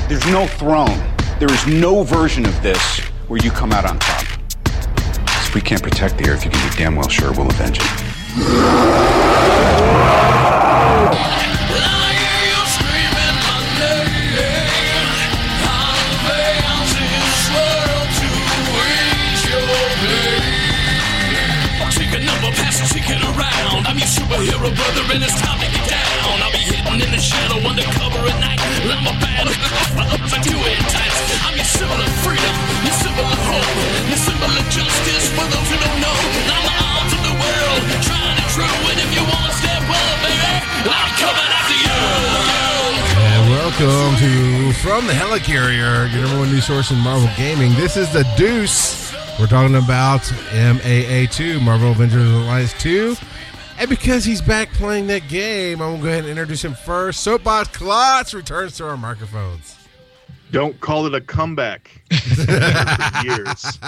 There's no throne. There is no version of this where you come out on top. If we can't protect the Earth, you can be damn well sure we'll avenge it. I'm your superhero brother and it's time to get down. I'll be hidden in the shadow undercover at night. I'm a bad I do it tight. I'm your symbol of freedom, your symbol of hope, your symbol of justice for those who don't know. I'm the arms of the world, trying to true. And if you want to step well, baby, I'm coming after you. And welcome to From the Helicarrier, your number one news source in Marvel gaming. This is the Deuce. We're talking about MAA2, Marvel Avengers Alliance 2. And because he's back playing that game, I'm going to go ahead and introduce him first. Soapbox Klotz returns to our microphones. Don't call it a comeback. For years.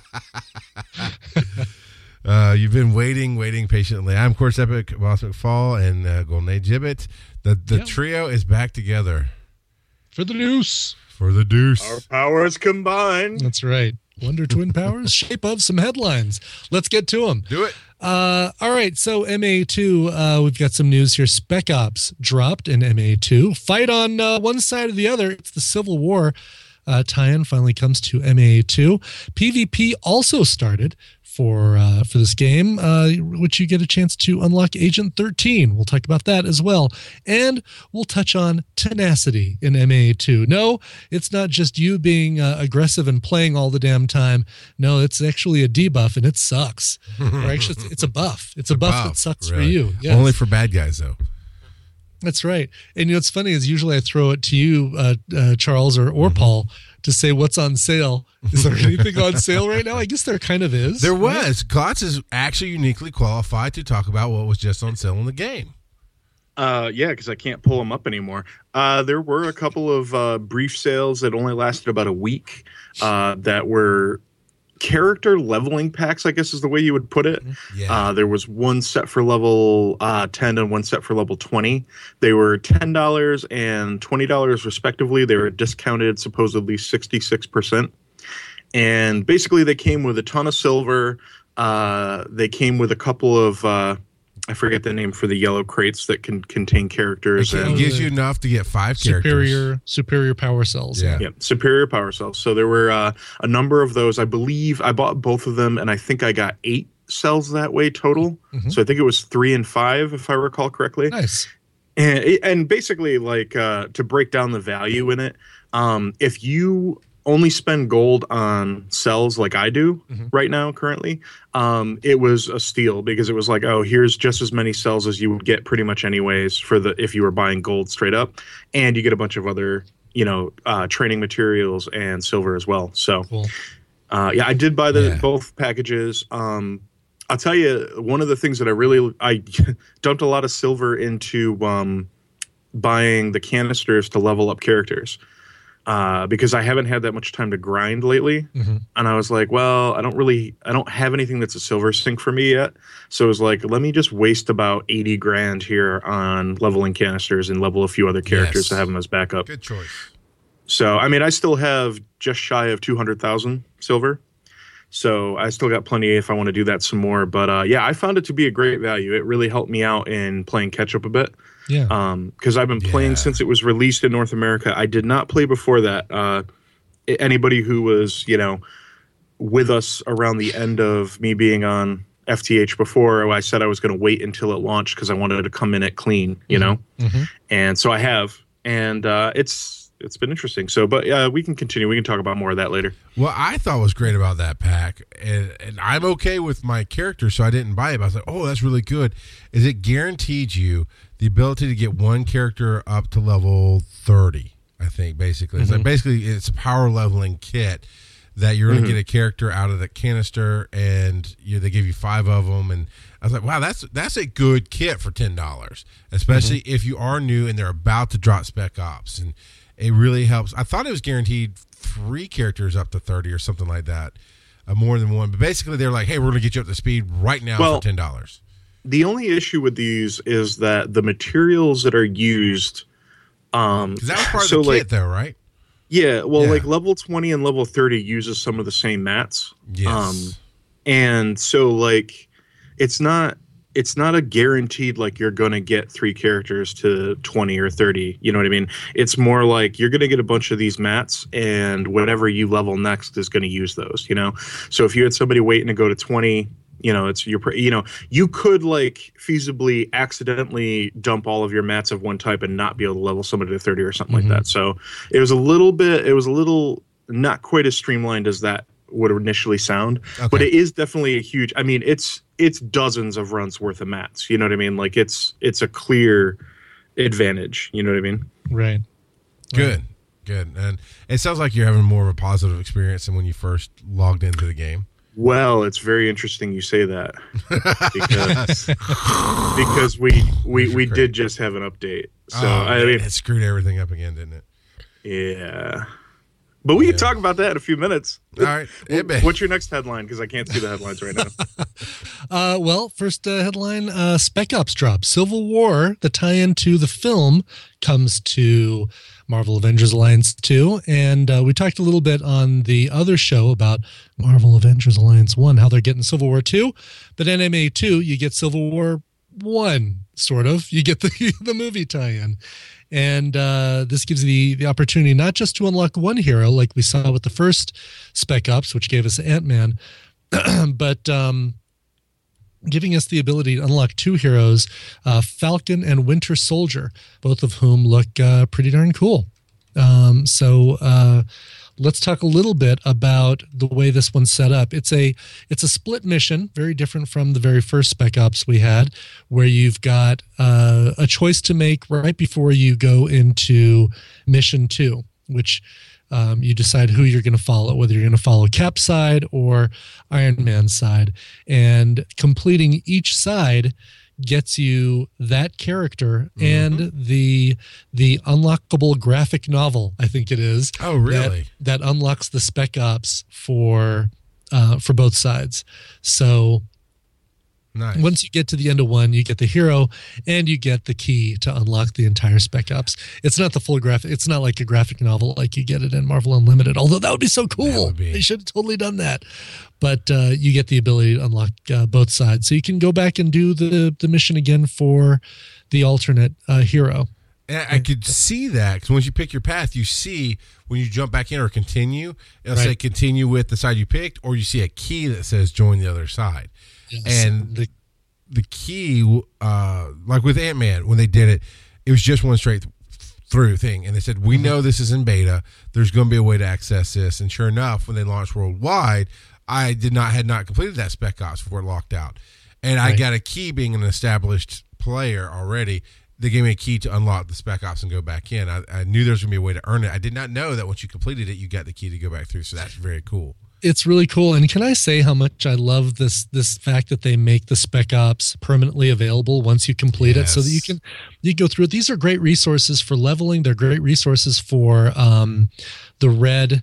You've been waiting patiently. I'm Course Epic, Boss McFall, and Golden Age Gibbet. The trio is back together. For the Deuce. For the Deuce. Our powers combined. That's right. Wonder Twin Powers, shape of some headlines. Let's get to them. Do it. All right, so MA2, we've got some news here. Spec Ops dropped in MA2. Fight on one side or the other. It's the Civil War tie-in finally comes to MA2. PvP also started for this game, which you get a chance to unlock Agent 13. We'll talk about that as well. And we'll touch on tenacity in MA2. No, it's not just you being aggressive and playing all the damn time. No, it's actually a debuff, and it sucks. Or actually, it's a buff. It's a buff that sucks really. for you. Yes. Only for bad guys, though. That's right. And what's funny is usually I throw it to you, Charles or Paul, to say what's on sale. Is there anything on sale right now? I guess there kind of is. There was. Klotz is actually uniquely qualified to talk about what was just on sale in the game. Yeah, because I can't pull them up anymore. There were a couple of brief sales that only lasted about a week that were character leveling packs, I guess is the way you would put it. Yeah. There was one set for level 10 and one set for level 20. They were $10 and $20 respectively. They were discounted supposedly 66%. And basically they came with a ton of silver. They came with a couple of I forget the name for the yellow crates that can contain characters. It gives you enough to get 5 characters. Superior power cells. Yeah. Superior power cells. So there were a number of those. I believe I bought both of them, and I think I got 8 cells that way total. Mm-hmm. So I think it was 3 and 5, if I recall correctly. Nice. And basically, like to break down the value in it, if you only spend gold on cells like I do right now currently, it was a steal because it was like, oh, here's just as many cells as you would get pretty much anyways if you were buying gold straight up, and you get a bunch of other training materials and silver as well. So cool. I did buy both packages. I'll tell you, one of the things that I dumped a lot of silver into buying the canisters to level up characters. Because I haven't had that much time to grind lately. Mm-hmm. And I was like, well, I don't have anything that's a silver sink for me yet. So it was like, let me just waste about 80 grand here on leveling canisters and level a few other characters to have them as backup. Good choice. So, I mean, I still have just shy of 200,000 silver. So I still got plenty if I want to do that some more. But I found it to be a great value. It really helped me out in playing catch up a bit. Yeah. Because I've been playing since it was released in North America. I did not play before that. Anybody who was, with us around the end of me being on FTH before, I said I was going to wait until it launched because I wanted to come in it clean, Mm-hmm. And so I have, and it's been interesting. So, but we can continue. We can talk about more of that later. What I thought was great about that pack, and I'm okay with my character, so I didn't buy it, but I was like, oh, that's really good, is it guaranteed you the ability to get one character up to level 30, I think, basically. It's like basically it's a power leveling kit that you're going to get a character out of the canister, and they give you 5 of them. And I was like, wow, that's a good kit for $10, especially if you are new and they're about to drop Spec Ops. And it really helps. I thought it was guaranteed 3 characters up to 30 or something like that, more than one. But basically they're like, hey, we're going to get you up to speed right now for $10. The only issue with these is that the materials that are used, because that was part of the kit, though, right? Yeah, well, Yeah. like level 20 and level 30 uses some of the same mats. Yes. And so like it's not a guaranteed like you're going to get 3 characters to 20 or 30, you know what I mean? It's more like you're going to get a bunch of these mats and whatever you level next is going to use those, you know? So if you had somebody waiting to go to 20, you know, you could like feasibly accidentally dump all of your mats of one type and not be able to level somebody to 30 or something like that. So it was a little not quite as streamlined as that would initially sound, but it is definitely a huge, I mean, it's dozens of runs worth of mats. You know what I mean? Like it's a clear advantage. You know what I mean? Right. Good. And it sounds like you're having more of a positive experience than when you first logged into the game. Well, it's very interesting you say that because we did just have an update. So I mean, it screwed everything up again, didn't it? Yeah. But we can talk about that in a few minutes. All right. What's your next headline? Because I can't see the headlines right now. Well, first headline, Spec Ops drop. Civil War, the tie-in to the film, comes to Marvel Avengers Alliance 2. And we talked a little bit on the other show about Marvel Avengers Alliance 1, how they're getting Civil War 2. But in MA 2, you get Civil War 1, sort of. You get the movie tie-in. And this gives you the opportunity not just to unlock one hero like we saw with the first Spec Ops, which gave us Ant-Man, but giving us the ability to unlock 2 heroes, Falcon and Winter Soldier, both of whom look pretty darn cool. So let's talk a little bit about the way this one's set up. It's a split mission, very different from the very first Spec Ops we had, where you've got a choice to make right before you go into mission 2, which you decide who you're going to follow, whether you're going to follow Cap's side or Iron Man's side. And completing each side gets you that character and the unlockable graphic novel, I think it is. Oh, really? That unlocks the Spec Ops for both sides. So Nice. once you get to the end of one, you get the hero and you get the key to unlock the entire Spec Ops. It's not the full graphic. It's not like a graphic novel like you get it in Marvel Unlimited, although that would be so cool. They should have totally done that. But you get the ability to unlock both sides. So you can go back and do the mission again for the alternate hero. And I could see that because once you pick your path, you see when you jump back in or continue, it'll say continue with the side you picked, or you see a key that says join the other side. Yes. And the key, like with Ant-Man, when they did it, it was just one straight through thing. And they said, we know this is in beta. There's going to be a way to access this. And sure enough, when they launched worldwide, I had not completed that Spec Ops before it locked out. And I got a key being an established player already. They gave me a key to unlock the Spec Ops and go back in. I knew there was going to be a way to earn it. I did not know that once you completed it, you got the key to go back through. So that's very cool. It's really cool. And can I say how much I love this fact that they make the Spec Ops permanently available once you complete it, so that you can go through it. These are great resources for leveling. They're great resources for the red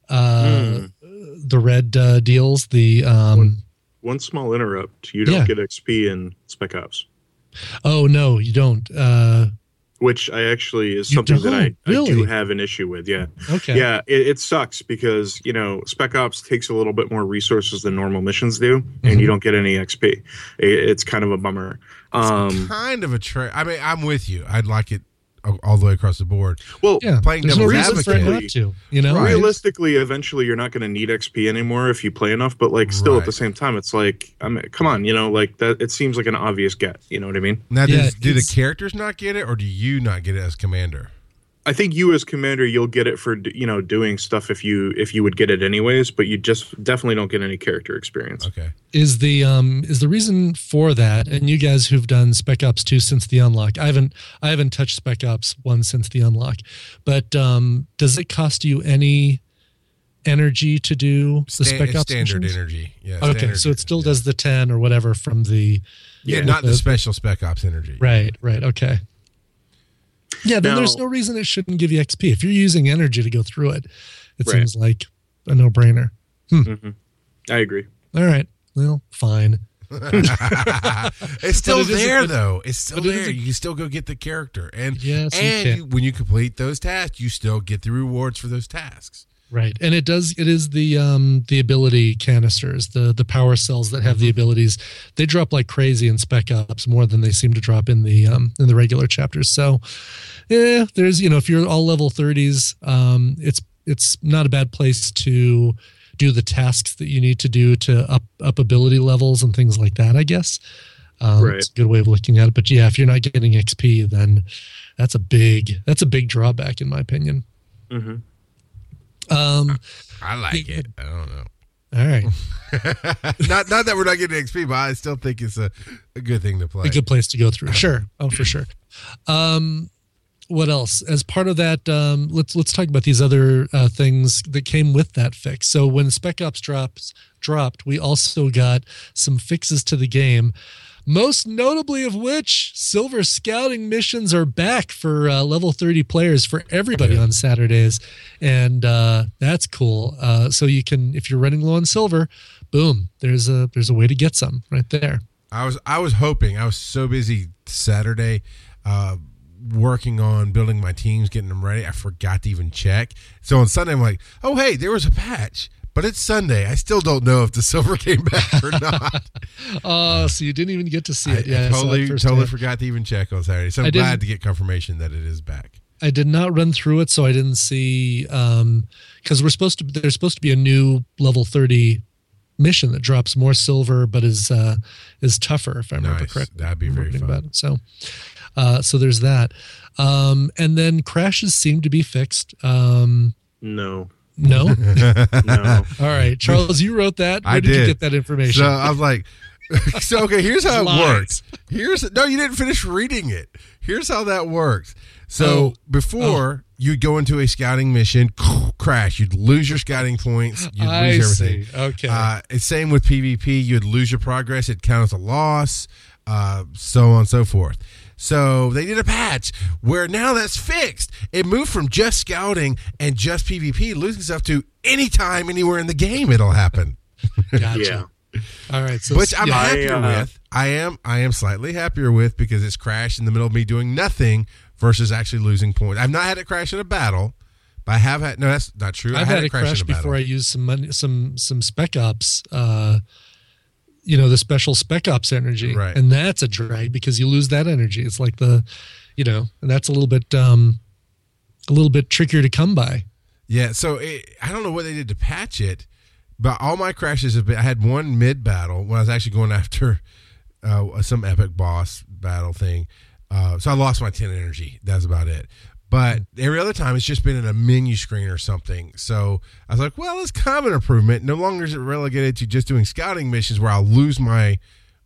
deals. One small interrupt. You don't get XP in Spec Ops. Oh no, you don't. Which I actually is something that I do have an issue with. Yeah. Okay. Yeah, it sucks because, Spec Ops takes a little bit more resources than normal missions do, and you don't get any XP. It's kind of a bummer. It's kind of a trade. I mean, I'm with you. I'd like it all the way across the board. Well, playing there's no devil's reason for it advocate. not to. Right. Realistically, eventually you're not going to need XP anymore if you play enough. But still at the same time, it's like, come on, like that. It seems like an obvious get. You know what I mean? Now, do the characters not get it, or do you not get it as commander? I think you as commander, you'll get it for doing stuff if you would get it anyways, but you just definitely don't get any character experience. Okay. Is the reason for that? And you guys who've done Spec Ops 2 since the unlock, I haven't touched Spec Ops 1 since the unlock, but does it cost you any energy to do the Spec Ops standard missions? Energy? Yeah. Okay, so it still does the 10 or whatever from the not the special Spec Ops energy. Right. Okay. Yeah, then there's no reason it shouldn't give you XP. If you're using energy to go through it, it seems like a no-brainer. Mm-hmm. I agree. All right. Well, fine. It's still But it is a there, good- though. It's still but it is there. a- You can still go get the character, and Yes, you and can. when you complete those tasks, you still get the rewards for those tasks. Right. And it is the ability canisters, the power cells that have the abilities. They drop like crazy in Spec Ops, more than they seem to drop in the regular chapters. So yeah, there's, if you're all level 30s, it's not a bad place to do the tasks that you need to do to up ability levels and things like that, I guess. Right. It's a good way of looking at it. But yeah, if you're not getting XP, then that's a big drawback in my opinion. Mm-hmm. I like it. I don't know. All right. not that we're not getting XP, but I still think it's a good thing to play. A good place to go through. Sure. Oh, for sure. What else? As part of that, let's talk about these other things that came with that fix. So when Spec Ops dropped, we also got some fixes to the game. Most notably of which, silver scouting missions are back for level 30 players for everybody on Saturdays, and that's cool. So you can, if you're running low on silver, boom, there's a way to get some right there. I was hoping. I was so busy Saturday working on building my teams, getting them ready. I forgot to even check. So on Sunday, I'm like, oh, hey, there was a patch. But it's Sunday. I still don't know if the silver came back or not. So you didn't even get to see it. I I saw it totally firsthand. forgot to even check on Saturday. So I'm I didn't- glad to get confirmation that it is back. I did not run through it, so I didn't see because there's supposed to be a new level 30 mission that drops more silver, but is tougher if I remember Nice. correctly. That'd be very Remembering fun. about it. So there's that, and then crashes seem to be fixed. No. No, No. all right, Charles, you wrote that. Where I did you did. get that information? So I was like, okay, here's how it Lies. works. No, you didn't finish reading it. Here's how that works. So before you'd go into a scouting mission, crash, you'd lose your scouting points, you'd I lose everything. see. Okay. It's same with PvP. You'd lose your progress. It'd count as a loss, so on and so forth. So they did a patch where now that's fixed. It moved from just scouting and just PvP, losing stuff, to anytime, anywhere in the game it'll happen. Gotcha. Yeah. All right. So Which I'm happier I, with. I am slightly happier with, because it's crashed in the middle of me doing nothing versus actually losing points. I've not had it crash in a battle, but I have had. No, that's not true. I've had it crash in a battle. before I used some money, some Spec Ops, the special Spec Ops energy, Right. and that's a drag because you lose that energy. It's like and that's a little bit trickier to come by. Yeah, so I don't know what they did to patch it, but all my crashes have been. I had one mid battle when I was actually going after some epic boss battle thing. So I lost my 10 energy. That's about it. But every other time, it's just been in a menu screen or something. So I was like, well, it's kind of an improvement. No longer is it relegated to just doing scouting missions where I'll lose my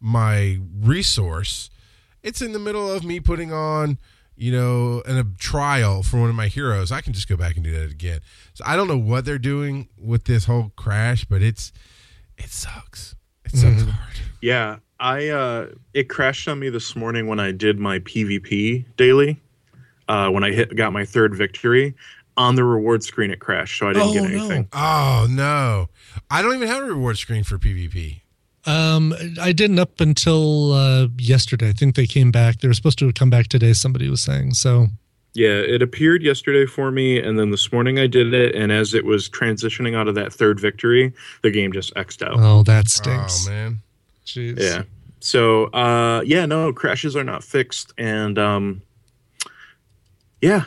resource. It's in the middle of me putting on, a trial for one of my heroes. I can just go back and do that again. So I don't know what they're doing with this whole crash, but it sucks. It sucks hard. Yeah. It crashed on me this morning when I did my PvP daily. When I got my third victory on the reward screen, it crashed, so I didn't get anything. Oh, no. I don't even have a reward screen for PvP. I didn't up until yesterday. I think they came back. They were supposed to come back today, somebody was saying. So Yeah, it appeared yesterday for me, and then this morning I did it, and as it was transitioning out of that third victory, the game just X'd out. oh, that stinks. Oh, man. Jeez. Yeah. So, no, crashes are not fixed, and yeah.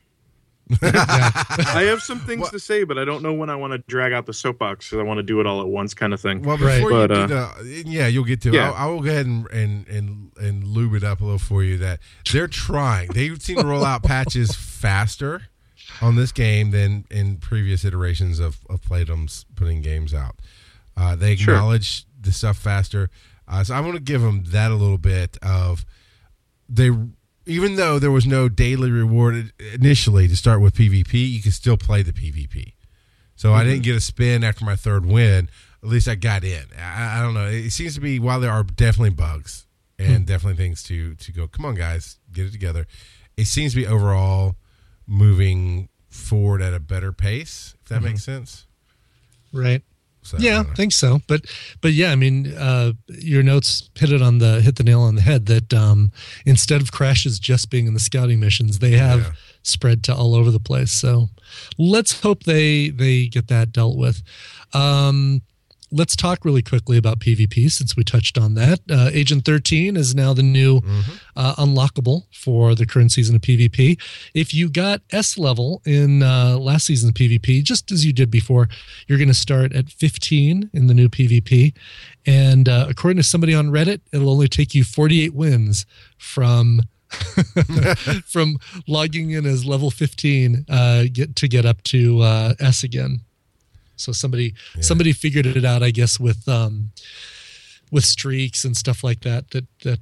I have some things to say, but I don't know when I want to drag out the soapbox, because I want to do it all at once, kind of thing. Well, Right. before But, you do you'll get to it. yeah. I will go ahead and lube it up a little for you. That they're trying. They seem to roll out patches faster on this game than in previous iterations of Playdum's putting games out. They Sure. acknowledge the stuff faster. So I'm going to give them that a little bit of even though there was no daily reward initially to start with PvP, you could still play the PvP. So I didn't get a spin after my third win. At least I got in. I don't know. It seems to be, while there are definitely bugs and definitely things to go, come on, guys, get it together. It seems to be overall moving forward at a better pace, if that makes sense. Right. So, yeah, I think so. But yeah, I mean, your notes hit the nail on the head that instead of crashes just being in the scouting missions, they have spread to all over the place. So let's hope they get that dealt with. Let's talk really quickly about PvP since we touched on that. Agent 13 is now the new unlockable for the current season of PvP. If you got S level in last season's PvP, just as you did before, you're going to start at 15 in the new PvP. And according to somebody on Reddit, it'll only take you 48 wins from from logging in as level 15 get up to S again. So somebody figured it out, I guess, with streaks and stuff like that.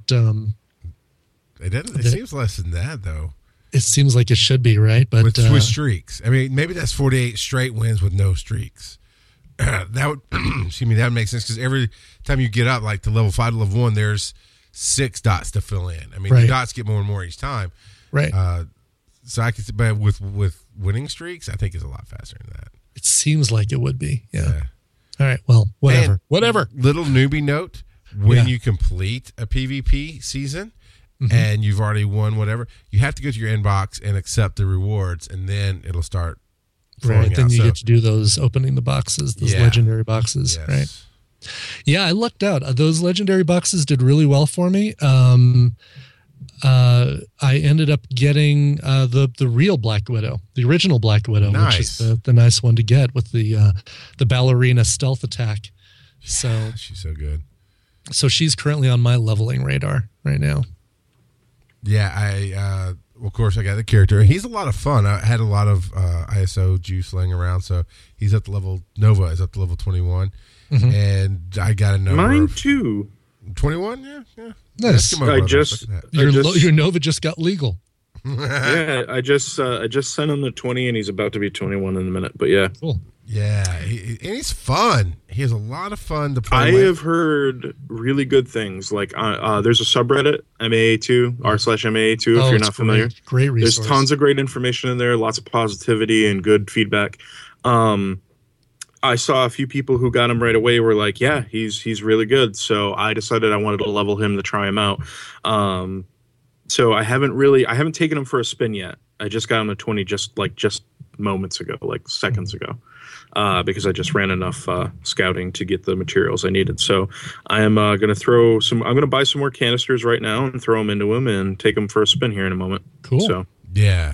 It seems less than that, though. It seems like it should be, right? But with streaks, I mean, maybe that's 48 straight wins with no streaks. That would, excuse me, that would make sense because every time you get up, like to level 5 to level 1, there's 6 dots to fill in. I mean, the dots get more and more each time, right? So I could, but with winning streaks, I think it's a lot faster than that. It seems like it would be. Yeah. All right. Well, whatever. And whatever. Little newbie note: when you complete a PvP season and you've already won whatever, you have to go to your inbox and accept the rewards, and then it'll start. Right. Then you get to do those opening the boxes, those legendary boxes. Yes. Right. Yeah, I lucked out. Those legendary boxes did really well for me. I ended up getting the real Black Widow, the original Black Widow, which is the nice one to get with the ballerina stealth attack. So she's so good. So she's currently on my leveling radar right now. Yeah, of course I got the character. He's a lot of fun. I had a lot of ISO juice laying around, so he's up to level Nova is up to level 21, and I got a number. Mine too. 21, yeah. Nice. Your Nova just got legal. Yeah, I just sent him the 20, and he's about to be 21 in a minute. But yeah, cool. Yeah, and he's fun. He has a lot of fun to play. I have heard really good things. Like there's a subreddit MAA2 r/MAA2 if you're not familiar. Great resource. There's tons of great information in there. Lots of positivity and good feedback. I saw a few people who got him right away were like, yeah, he's really good. So I decided I wanted to level him to try him out. So I haven't taken him for a spin yet. I just got him to 20 just moments ago, like seconds ago, because I just ran enough scouting to get the materials I needed. So I am going to buy some more canisters right now and throw them into him and take him for a spin here in a moment. Cool. So yeah.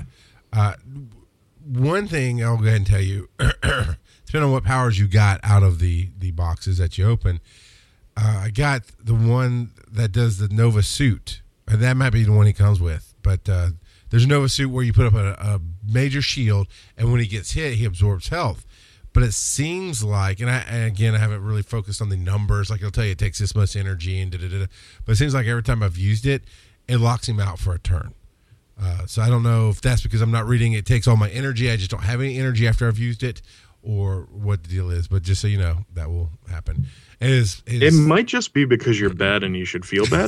One thing I'll go ahead and tell you, depending on what powers you got out of the boxes that you open, I got the one that does the Nova suit. That might be the one he comes with, but there's a Nova suit where you put up a major shield, and when he gets hit, he absorbs health. But it seems like, and again, I haven't really focused on the numbers. Like it'll tell you it takes this much energy and da-da-da-da. But it seems like every time I've used it, it locks him out for a turn. So I don't know if that's because I'm not reading it takes all my energy. I just don't have any energy after I've used it, or what the deal is. But just so you know, that will happen. It might just be because you're bad and you should feel bad.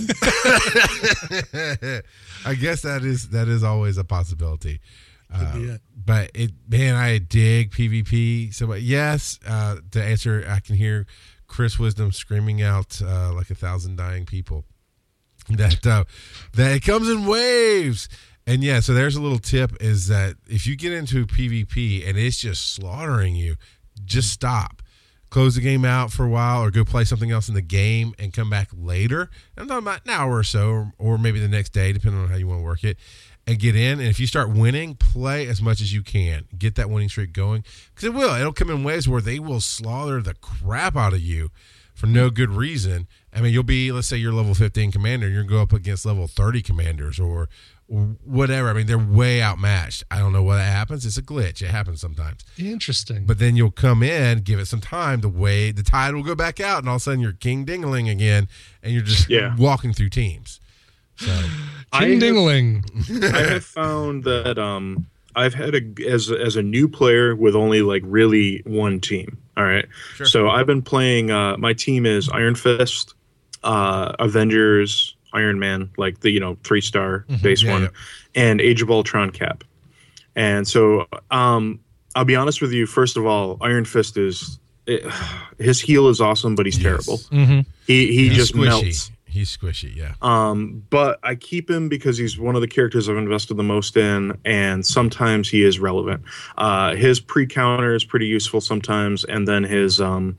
I guess that is always a possibility. But I dig PvP. So yes, to answer, I can hear Chris Wisdom screaming out like 1,000 dying people that it comes in waves. And yeah, so there's a little tip is that if you get into PvP and it's just slaughtering you, just stop. Close the game out for a while or go play something else in the game and come back later. I'm talking about an hour or so or maybe the next day, depending on how you want to work it, and get in. And if you start winning, play as much as you can. Get that winning streak going because it'll come in waves where they will slaughter the crap out of you for no good reason. I mean, let's say you're level 15 commander, you're going to go up against level 30 commanders or whatever. I mean, they're way outmatched. I don't know why that happens. It's a glitch. It happens sometimes. Interesting. But then you'll come in, give it some time. The tide will go back out, and all of a sudden you're king dingling again, and you're just walking through teams. So king dingling. I have found that I've had as a new player with only like really one team. All right. Sure. So I've been playing. My team is Iron Fist, Avengers, Iron Man, like the 3-star base one, and Age of Ultron Cap. And so I'll be honest with you. First of all, Iron Fist is his heal is awesome, but he's terrible. Mm-hmm. He just squishy. melts. He's squishy, yeah. But I keep him because he's one of the characters I've invested the most in, and sometimes he is relevant. His pre-counter is pretty useful sometimes, and then his what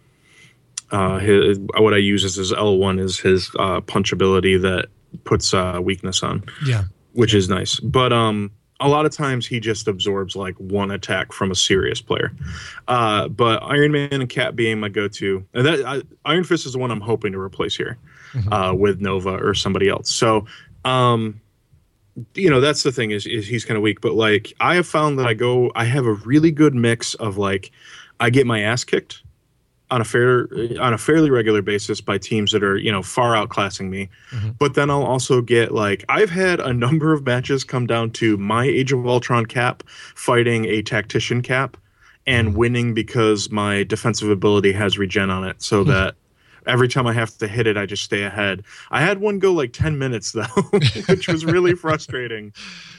I use as his L1 is his punch ability that puts weakness on. Yeah. Which is nice. But a lot of times he just absorbs like one attack from a serious player. But Iron Man and Cap being my go-to. And Iron Fist is the one I'm hoping to replace here with Nova or somebody else. So, that's the thing is he's kind of weak. But like I have found that I have a really good mix of like I get my ass kicked on a fairly regular basis by teams that are, far outclassing me. But then I'll also get like I've had a number of matches come down to my Age of Ultron Cap fighting a tactician Cap and winning because my defensive ability has regen on it, so that every time I have to hit it, I just stay ahead. I had one go like 10 minutes though, which was really frustrating.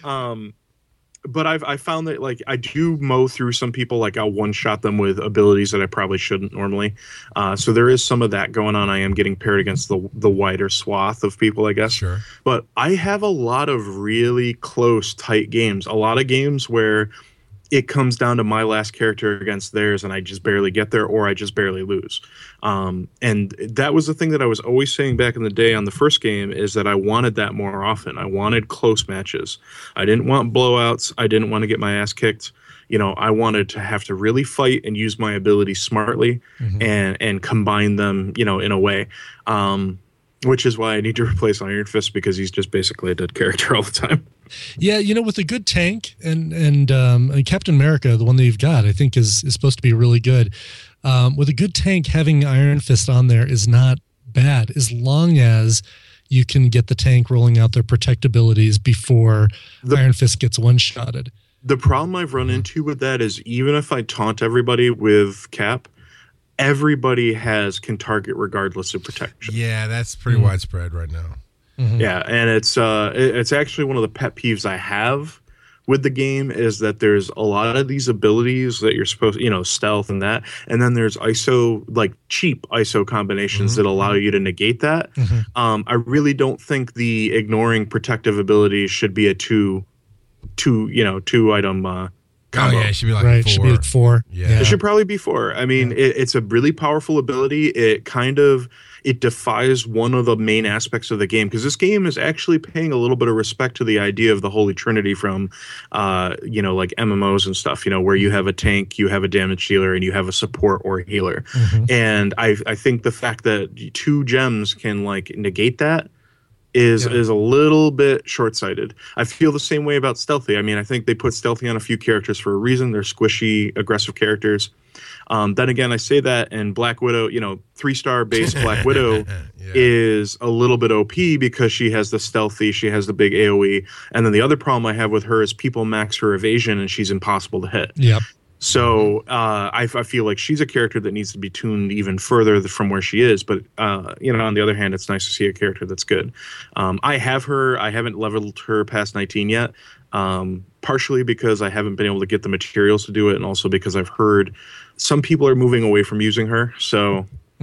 But I found that like I do mow through some people, like I'll one-shot them with abilities that I probably shouldn't normally. So there is some of that going on. I am getting paired against the wider swath of people, I guess. Sure. But I have a lot of really close, tight games. A lot of games where it comes down to my last character against theirs and I just barely get there or I just barely lose. And that was the thing that I was always saying back in the day on the first game is that I wanted that more often. I wanted close matches. I didn't want blowouts. I didn't want to get my ass kicked. I wanted to have to really fight and use my ability smartly and combine them, in a way. Which is why I need to replace Iron Fist because he's just basically a dead character all the time. Yeah, with a good tank and Captain America, the one that you've got, I think is supposed to be really good. With a good tank, having Iron Fist on there is not bad as long as you can get the tank rolling out their protect abilities before Iron Fist gets one-shotted. The problem I've run into with that is even if I taunt everybody with Cap, everybody can target regardless of protection. Yeah, that's pretty widespread right now. Yeah, and it's actually one of the pet peeves I have with the game is that there's a lot of these abilities that you're supposed, stealth and that, and then there's ISO, like cheap ISO combinations that allow you to negate that. I really don't think the ignoring protective abilities should be a two item combo. Oh yeah, it should be like Right, 4. should be like 4. Yeah. It should probably be 4. I mean, it's a really powerful ability. It defies one of the main aspects of the game because this game is actually paying a little bit of respect to the idea of the Holy Trinity from, like MMOs and stuff, where you have a tank, you have a damage dealer, and you have a support or healer. And I think the fact that 2 gems can like negate that is a little bit short-sighted. I feel the same way about Stealthy. I mean, I think they put Stealthy on a few characters for a reason. They're squishy, aggressive characters. Then again, I say that, and Black Widow, 3-star base Black Widow is a little bit OP because she has the Stealthy, she has the big AoE, and then the other problem I have with her is people max her evasion and she's impossible to hit. Yep. So I feel like she's a character that needs to be tuned even further from where she is. But, on the other hand, it's nice to see a character that's good. I have her. I haven't leveled her past 19 yet, partially because I haven't been able to get the materials to do it, and also because I've heard some people are moving away from using her. So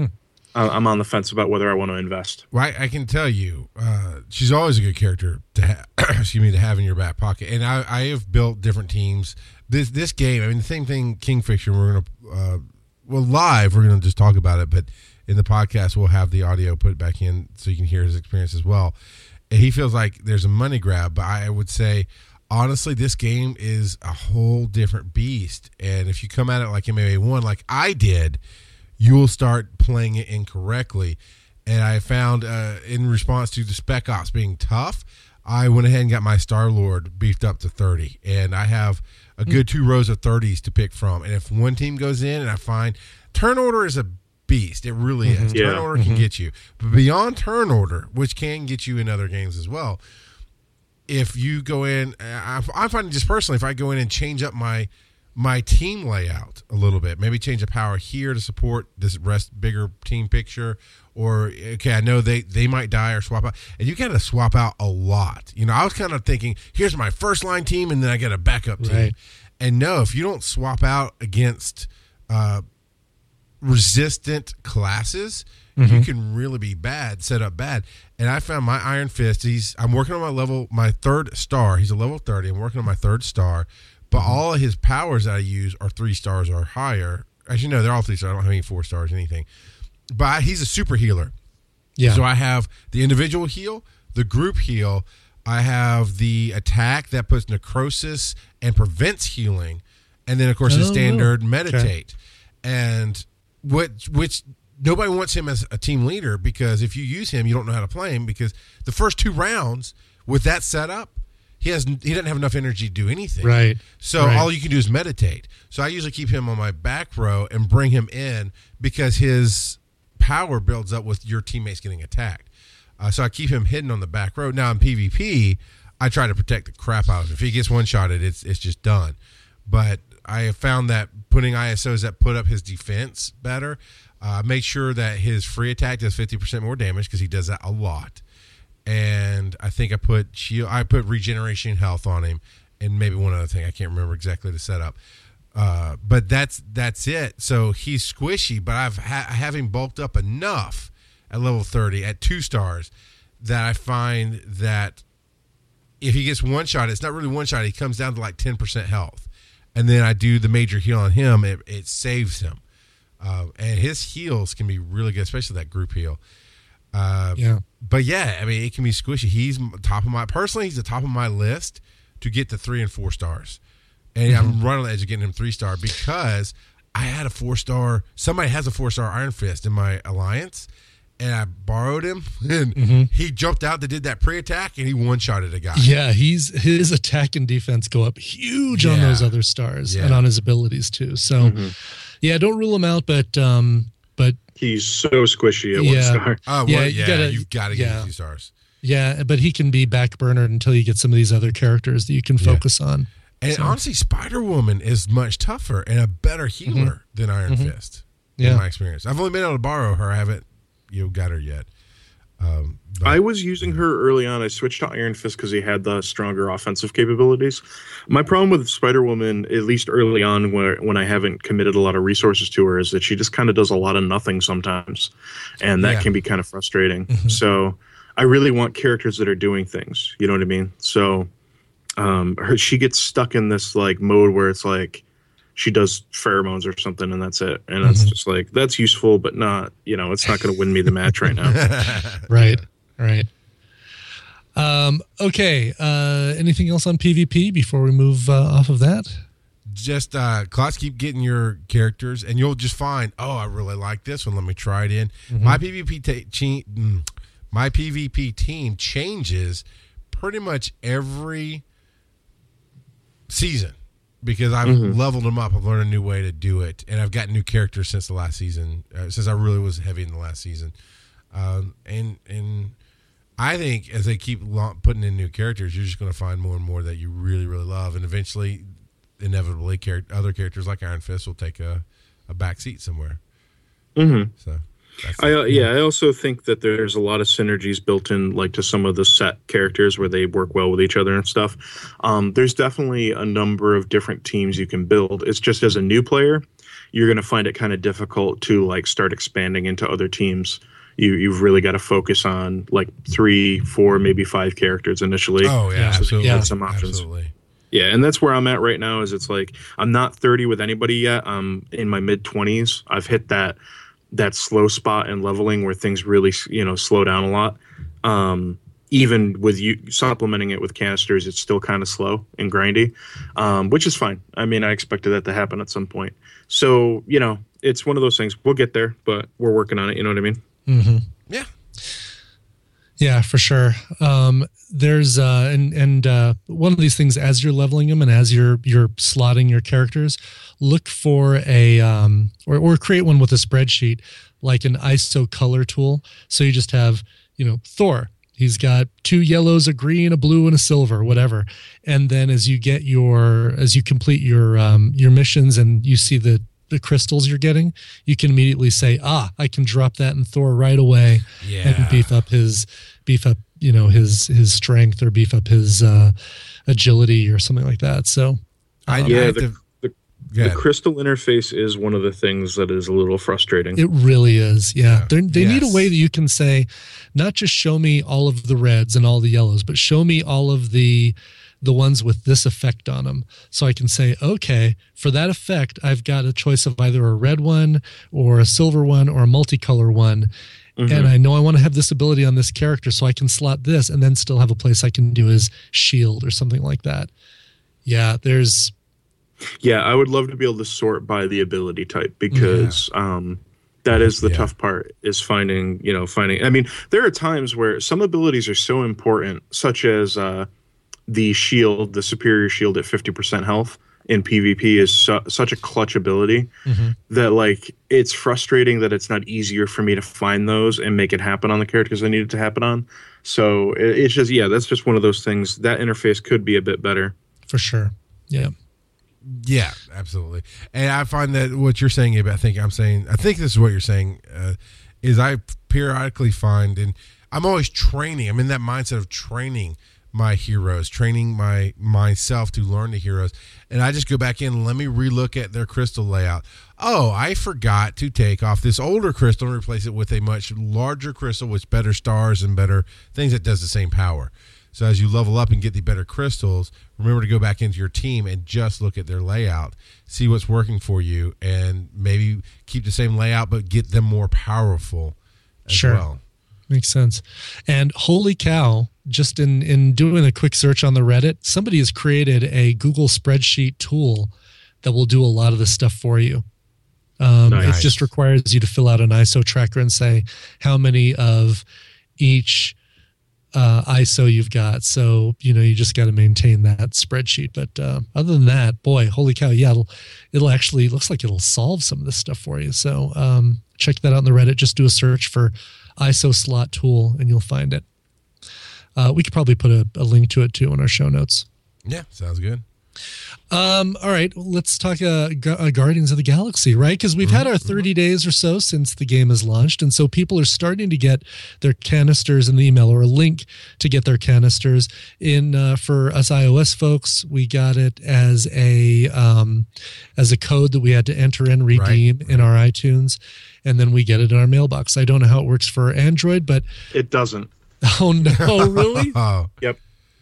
I'm on the fence about whether I want to invest. Well, I can tell you, she's always a good character to have in your back pocket. And I have built different teams. This game, I mean, the same thing, Kingfisher, we're going to, live, we're going to just talk about it, but in the podcast, we'll have the audio put back in so you can hear his experience as well. And he feels like there's a money grab, but I would say, honestly, this game is a whole different beast. And if you come at it like MMA 1, like I did, you'll start playing it incorrectly. And I found in response to the Spec Ops being tough, I went ahead and got my Star-Lord beefed up to 30. And I have a good 2 rows of 30s to pick from. And if one team goes in and I find turn order is a beast, it really is. Yeah. Turn order can get you. But beyond turn order, which can get you in other games as well, if you go in, I'm finding just personally, if I go in and change up my team layout a little bit, maybe change a power here to support this bigger team picture, or okay, I know they might die or swap out, and you got to swap out a lot. I was kind of thinking, here's my first line team, and then I got a backup team. Right. And no, if you don't swap out against resistant classes, you can really be bad, set up bad. And I found my Iron Fist, I'm working on my 3rd star. He's a level 30. I'm working on my 3rd star. But all of his powers that I use are 3 stars or higher. As you know, they're all 3 stars. I don't have any 4 stars or anything. But he's a super healer. Yeah. So I have the individual heal, the group heal. I have the attack that puts necrosis and prevents healing. And then, of course, the standard meditate. And which nobody wants him as a team leader, because if you use him, you don't know how to play him, because the first 2 rounds with that setup, he doesn't have enough energy to do anything. Right. So all you can do is meditate. So I usually keep him on my back row and bring him in, because his power builds up with your teammates getting attacked. So I keep him hidden on the back row. Now in PvP, I try to protect the crap out of him. If he gets one-shotted, it's just done. But I have found that putting ISOs that put up his defense better, make sure that his free attack does 50% more damage, because he does that a lot. And I think I put regeneration health on him, and maybe one other thing. I can't remember exactly the setup. But that's it. So he's squishy, but I have him bulked up enough at level 30 at 2 stars that I find that if he gets one shot, it's not really one shot. He comes down to like 10% health. And then I do the major heal on him. It saves him. And his heals can be really good, especially that group heal. But yeah, I mean, it can be squishy. He's the top of my list to get to 3 and 4 stars. And I'm right on the edge of getting him 3-star, because I had a 4-star. Somebody has a 4-star Iron Fist in my alliance, and I borrowed him, and he jumped out that did that pre-attack, and he one-shotted a guy. Yeah, his attack and defense go up huge on those other stars and on his abilities too. So, don't rule him out, but he's so squishy at 1 star. Oh, well, you've got to get 2 stars. Yeah, but he can be backburnered until you get some of these other characters that you can focus on. And honestly, Spider-Woman is much tougher and a better healer than Iron Fist, in my experience. I've only been able to borrow her. I haven't got her yet. I was using her early on. I switched to Iron Fist because he had the stronger offensive capabilities. My problem with Spider-Woman, at least early on when I haven't committed a lot of resources to her, is that she just kind of does a lot of nothing sometimes. And that can be kind of frustrating. So I really want characters that are doing things. You know what I mean? So she gets stuck in this like mode where it's like she does pheromones or something, and that's it. And it's just like, that's useful, but not, it's not going to win me the match right now. Right. Okay. Anything else on PvP before we move off of that? Just Klotz, keep getting your characters, and you'll just find, I really like this one. Let me try it in. My PvP team changes pretty much every season, because I've leveled them up. I've learned a new way to do it, and I've gotten new characters since the last season, since I really was heavy in the last season. And I think as they keep putting in new characters, you're just going to find more and more that you really, really love, and eventually, inevitably, other characters like Iron Fist will take a back seat somewhere. So. I also think that there's a lot of synergies built in, like, to some of the set characters where they work well with each other and stuff. There's definitely a number of different teams you can build. It's just, as a new player, you're going to find it kind of difficult to like start expanding into other teams. You've really got to focus on like 3, 4, maybe 5 characters initially. Oh yeah, so absolutely. Get some options. Absolutely. Yeah, and that's where I'm at right now. Is it's like I'm not 30 with anybody yet. I'm in my mid-20s. I've hit that slow spot in leveling where things really, slow down a lot. Even with you supplementing it with canisters, it's still kind of slow and grindy, which is fine. I mean, I expected that to happen at some point. So, it's one of those things. We'll get there, but we're working on it. You know what I mean? Yeah. Yeah, for sure. There's one of these things, as you're leveling them and as you're slotting your characters, look for a or create one with a spreadsheet, like an ISO color tool. So you just have, Thor. He's got 2 yellows, a green, a blue, and a silver, whatever. And then as you complete your missions and you see the crystals you're getting, you can immediately say, I can drop that in Thor right away and beef up his strength, or beef up his agility or something like that. So The crystal interface is one of the things that is a little frustrating. It really is. Yeah. They need a Yes. way that you can say, not just show me all of the reds and all the yellows, but show me all of the ones with this effect on them. So I can say, okay, for that effect, I've got a choice of either a red one or a silver one or a multicolor one. Mm-hmm. And I know I want to have this ability on this character, so I can slot this and then still have a place I can do his shield or something like that. Yeah, Yeah, I would love to be able to sort by the ability type, because that is the tough part, is finding. I mean, there are times where some abilities are so important, such as the shield, the superior shield at 50% health in PvP is such a clutch ability that, like, it's frustrating that it's not easier for me to find those and make it happen on the characters I need it to happen on. So it's just, that's just one of those things. That interface could be a bit better. for sure. Yeah. Yeah, absolutely. And I find that what you're saying, Abe, I think this is what you're saying, is I periodically find, and I'm always training. I'm in that mindset of training my heroes, training myself to learn the heroes. And I just go back in and let me relook at their crystal layout. Oh, I forgot to take off this older crystal and replace it with a much larger crystal with better stars and better things that does the same power. So as you level up and get the better crystals, remember to go back into your team and just look at their layout, see what's working for you, and maybe keep the same layout but get them more powerful as well. Makes sense. And holy cow, just in doing a quick search on the Reddit, somebody has created a Google spreadsheet tool that will do a lot of this stuff for you. Nice. It just requires you to fill out an ISO tracker and say how many of each ISO you've got. So, you just got to maintain that spreadsheet. But other than that, boy, holy cow, yeah, it'll actually, looks like it'll solve some of this stuff for you. So check that out on the Reddit. Just do a search for ISO slot tool and you'll find it. We could probably put a link to it too in our show notes. Yeah, sounds good. All right, let's talk Guardians of the Galaxy, right? Because we've had our 30 days or so since the game has launched, and so people are starting to get their canisters in the email, or a link to get their canisters in. For us iOS folks, we got it as a code that we had to enter and redeem in our iTunes, and then we get it in our mailbox. I don't know how it works for Android, but it doesn't. Oh no, really? Yep.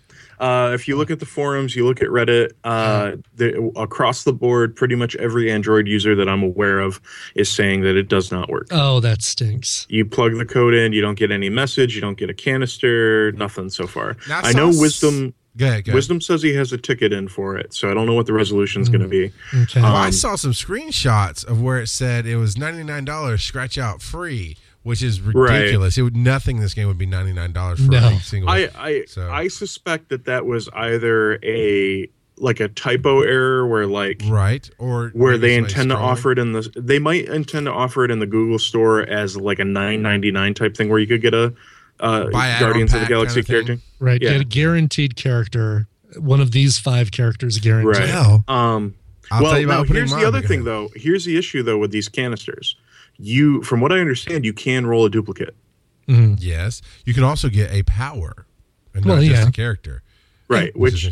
If you look at the forums, you look at Reddit, across the board, pretty much every Android user that I'm aware of is saying that it does not work. Oh, that stinks. You plug the code in, you don't get any message, you don't get a canister, nothing so far. I know Wisdom. Go ahead. Wisdom says he has a ticket in for it, so I don't know what the resolution is going to be. Okay. I saw some screenshots of where it said it was $99 scratch out free, which is ridiculous. Right. Nothing in this game would be $99 for a single. I suspect that was either a typo error where where they intend to offer it they might intend to offer it in the Google store as like a $9.99 type thing where you could get a Guardians of the Galaxy character. Right. Yeah. Get a guaranteed one of these 5 characters guaranteed. Right. I'll tell you about here's the other thing though. Here's the issue though with these canisters. From what I understand, you can roll a duplicate. Mm-hmm. Yes. You can also get a power and not just a character. Right. Which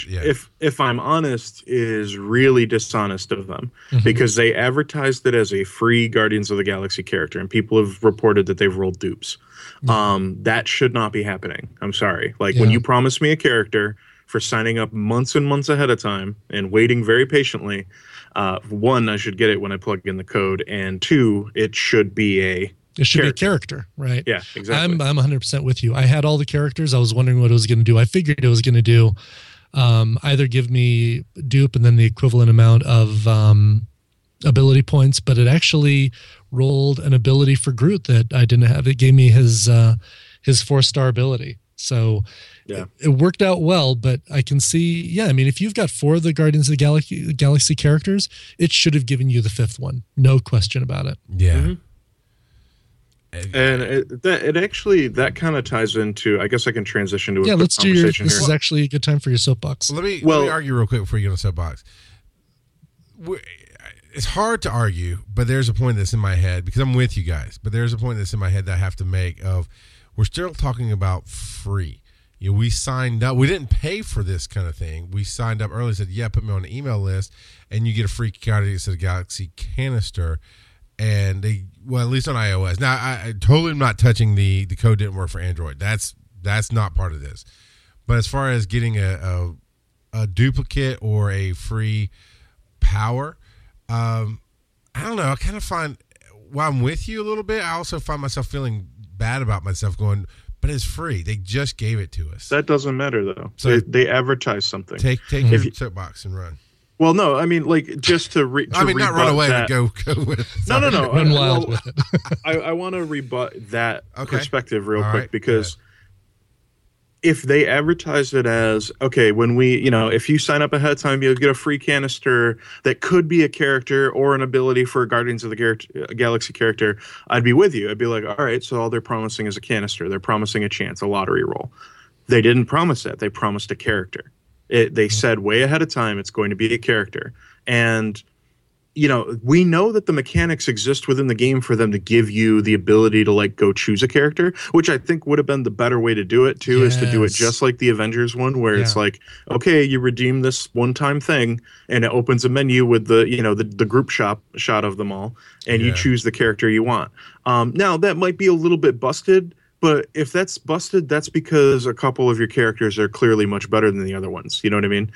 if I'm honest, is really dishonest of them, because they advertised it as a free Guardians of the Galaxy character, and people have reported that they've rolled dupes. That should not be happening. I'm sorry. When you promise me a character for signing up months and months ahead of time and waiting very patiently, one, I should get it when I plug in the code, and two, it should be a character, right? Yeah, exactly. I'm 100% with you. I had all the characters. I was wondering what it was going to do. I figured it was going to do either give me dupe and then the equivalent amount of ability points, but it actually rolled an ability for Groot that I didn't have. It gave me his 4-star ability. So it worked out well, but I can see, I mean, if you've got 4 of the Guardians of the Galaxy characters, it should have given you the 5th one. No question about it. Yeah. Mm-hmm. And it actually, that kind of ties into, I guess I can transition to a quick conversation this is actually a good time for your soapbox. Let me argue real quick before you get on the soapbox. It's hard to argue, but there's a point that's in my head, because I'm with you guys, but there's a point that's in my head that I have to make of, we're still talking about free. we signed up. We didn't pay for this kind of thing. We signed up early and said, yeah, put me on the email list, and you get a free Guardians of the Galaxy canister. And they, well, at least on iOS. Now, I totally am not touching the code didn't work for Android. That's not part of this. But as far as getting a duplicate or a free power, I don't know. I kind of find, while I'm with you a little bit, I also find myself feeling bad about myself going, but it's free. They just gave it to us. That doesn't matter, though. So they advertise something. Take your soapbox and run. Well, no, I mean, like, just to not run away, but go with it. No. Run wild with it. I want to rebut that perspective real All quick, right, because if they advertise it as, okay, when if you sign up ahead of time, you'll get a free canister that could be a character or an ability for a Guardians of the Galaxy character, I'd be with you. I'd be like, all right, so all they're promising is a canister. They're promising a chance, a lottery roll. They didn't promise that. They promised a character. They said way ahead of time it's going to be a character. And, we know that the mechanics exist within the game for them to give you the ability to, like, go choose a character, which I think would have been the better way to do it, too, is to do it just like the Avengers one, where it's like, okay, you redeem this one-time thing, and it opens a menu with the group shot of them all, and you choose the character you want. Now, that might be a little bit busted, but if that's busted, that's because a couple of your characters are clearly much better than the other ones. You know what I mean?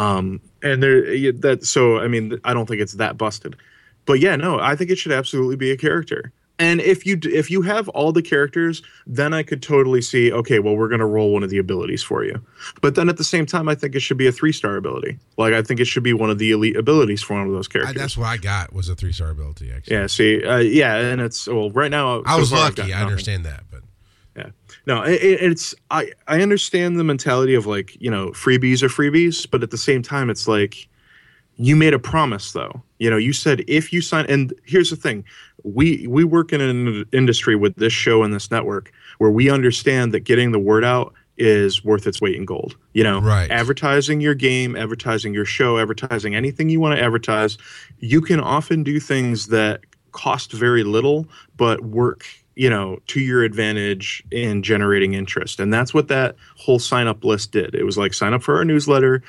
I don't think it's that busted. But yeah, no, I think it should absolutely be a character. And if you have all the characters, then I could totally see, okay, well, we're going to roll one of the abilities for you. But then at the same time, I think it should be a 3-star ability. Like, I think it should be one of the elite abilities for one of those characters. That's what I got, was a 3-star ability, actually. Yeah, see, and it's, well, right now, I was lucky. I understand that, but. Yeah, no, I understand the mentality of, like, freebies are freebies, but at the same time, it's like, you made a promise, though. You said if you sign, and here's the thing, we work in an industry with this show and this network where we understand that getting the word out is worth its weight in gold. Right. Advertising your game, advertising your show, advertising anything you want to advertise, you can often do things that cost very little but work to your advantage in generating interest. And that's what that whole sign up list did. It was like, sign up for our newsletter,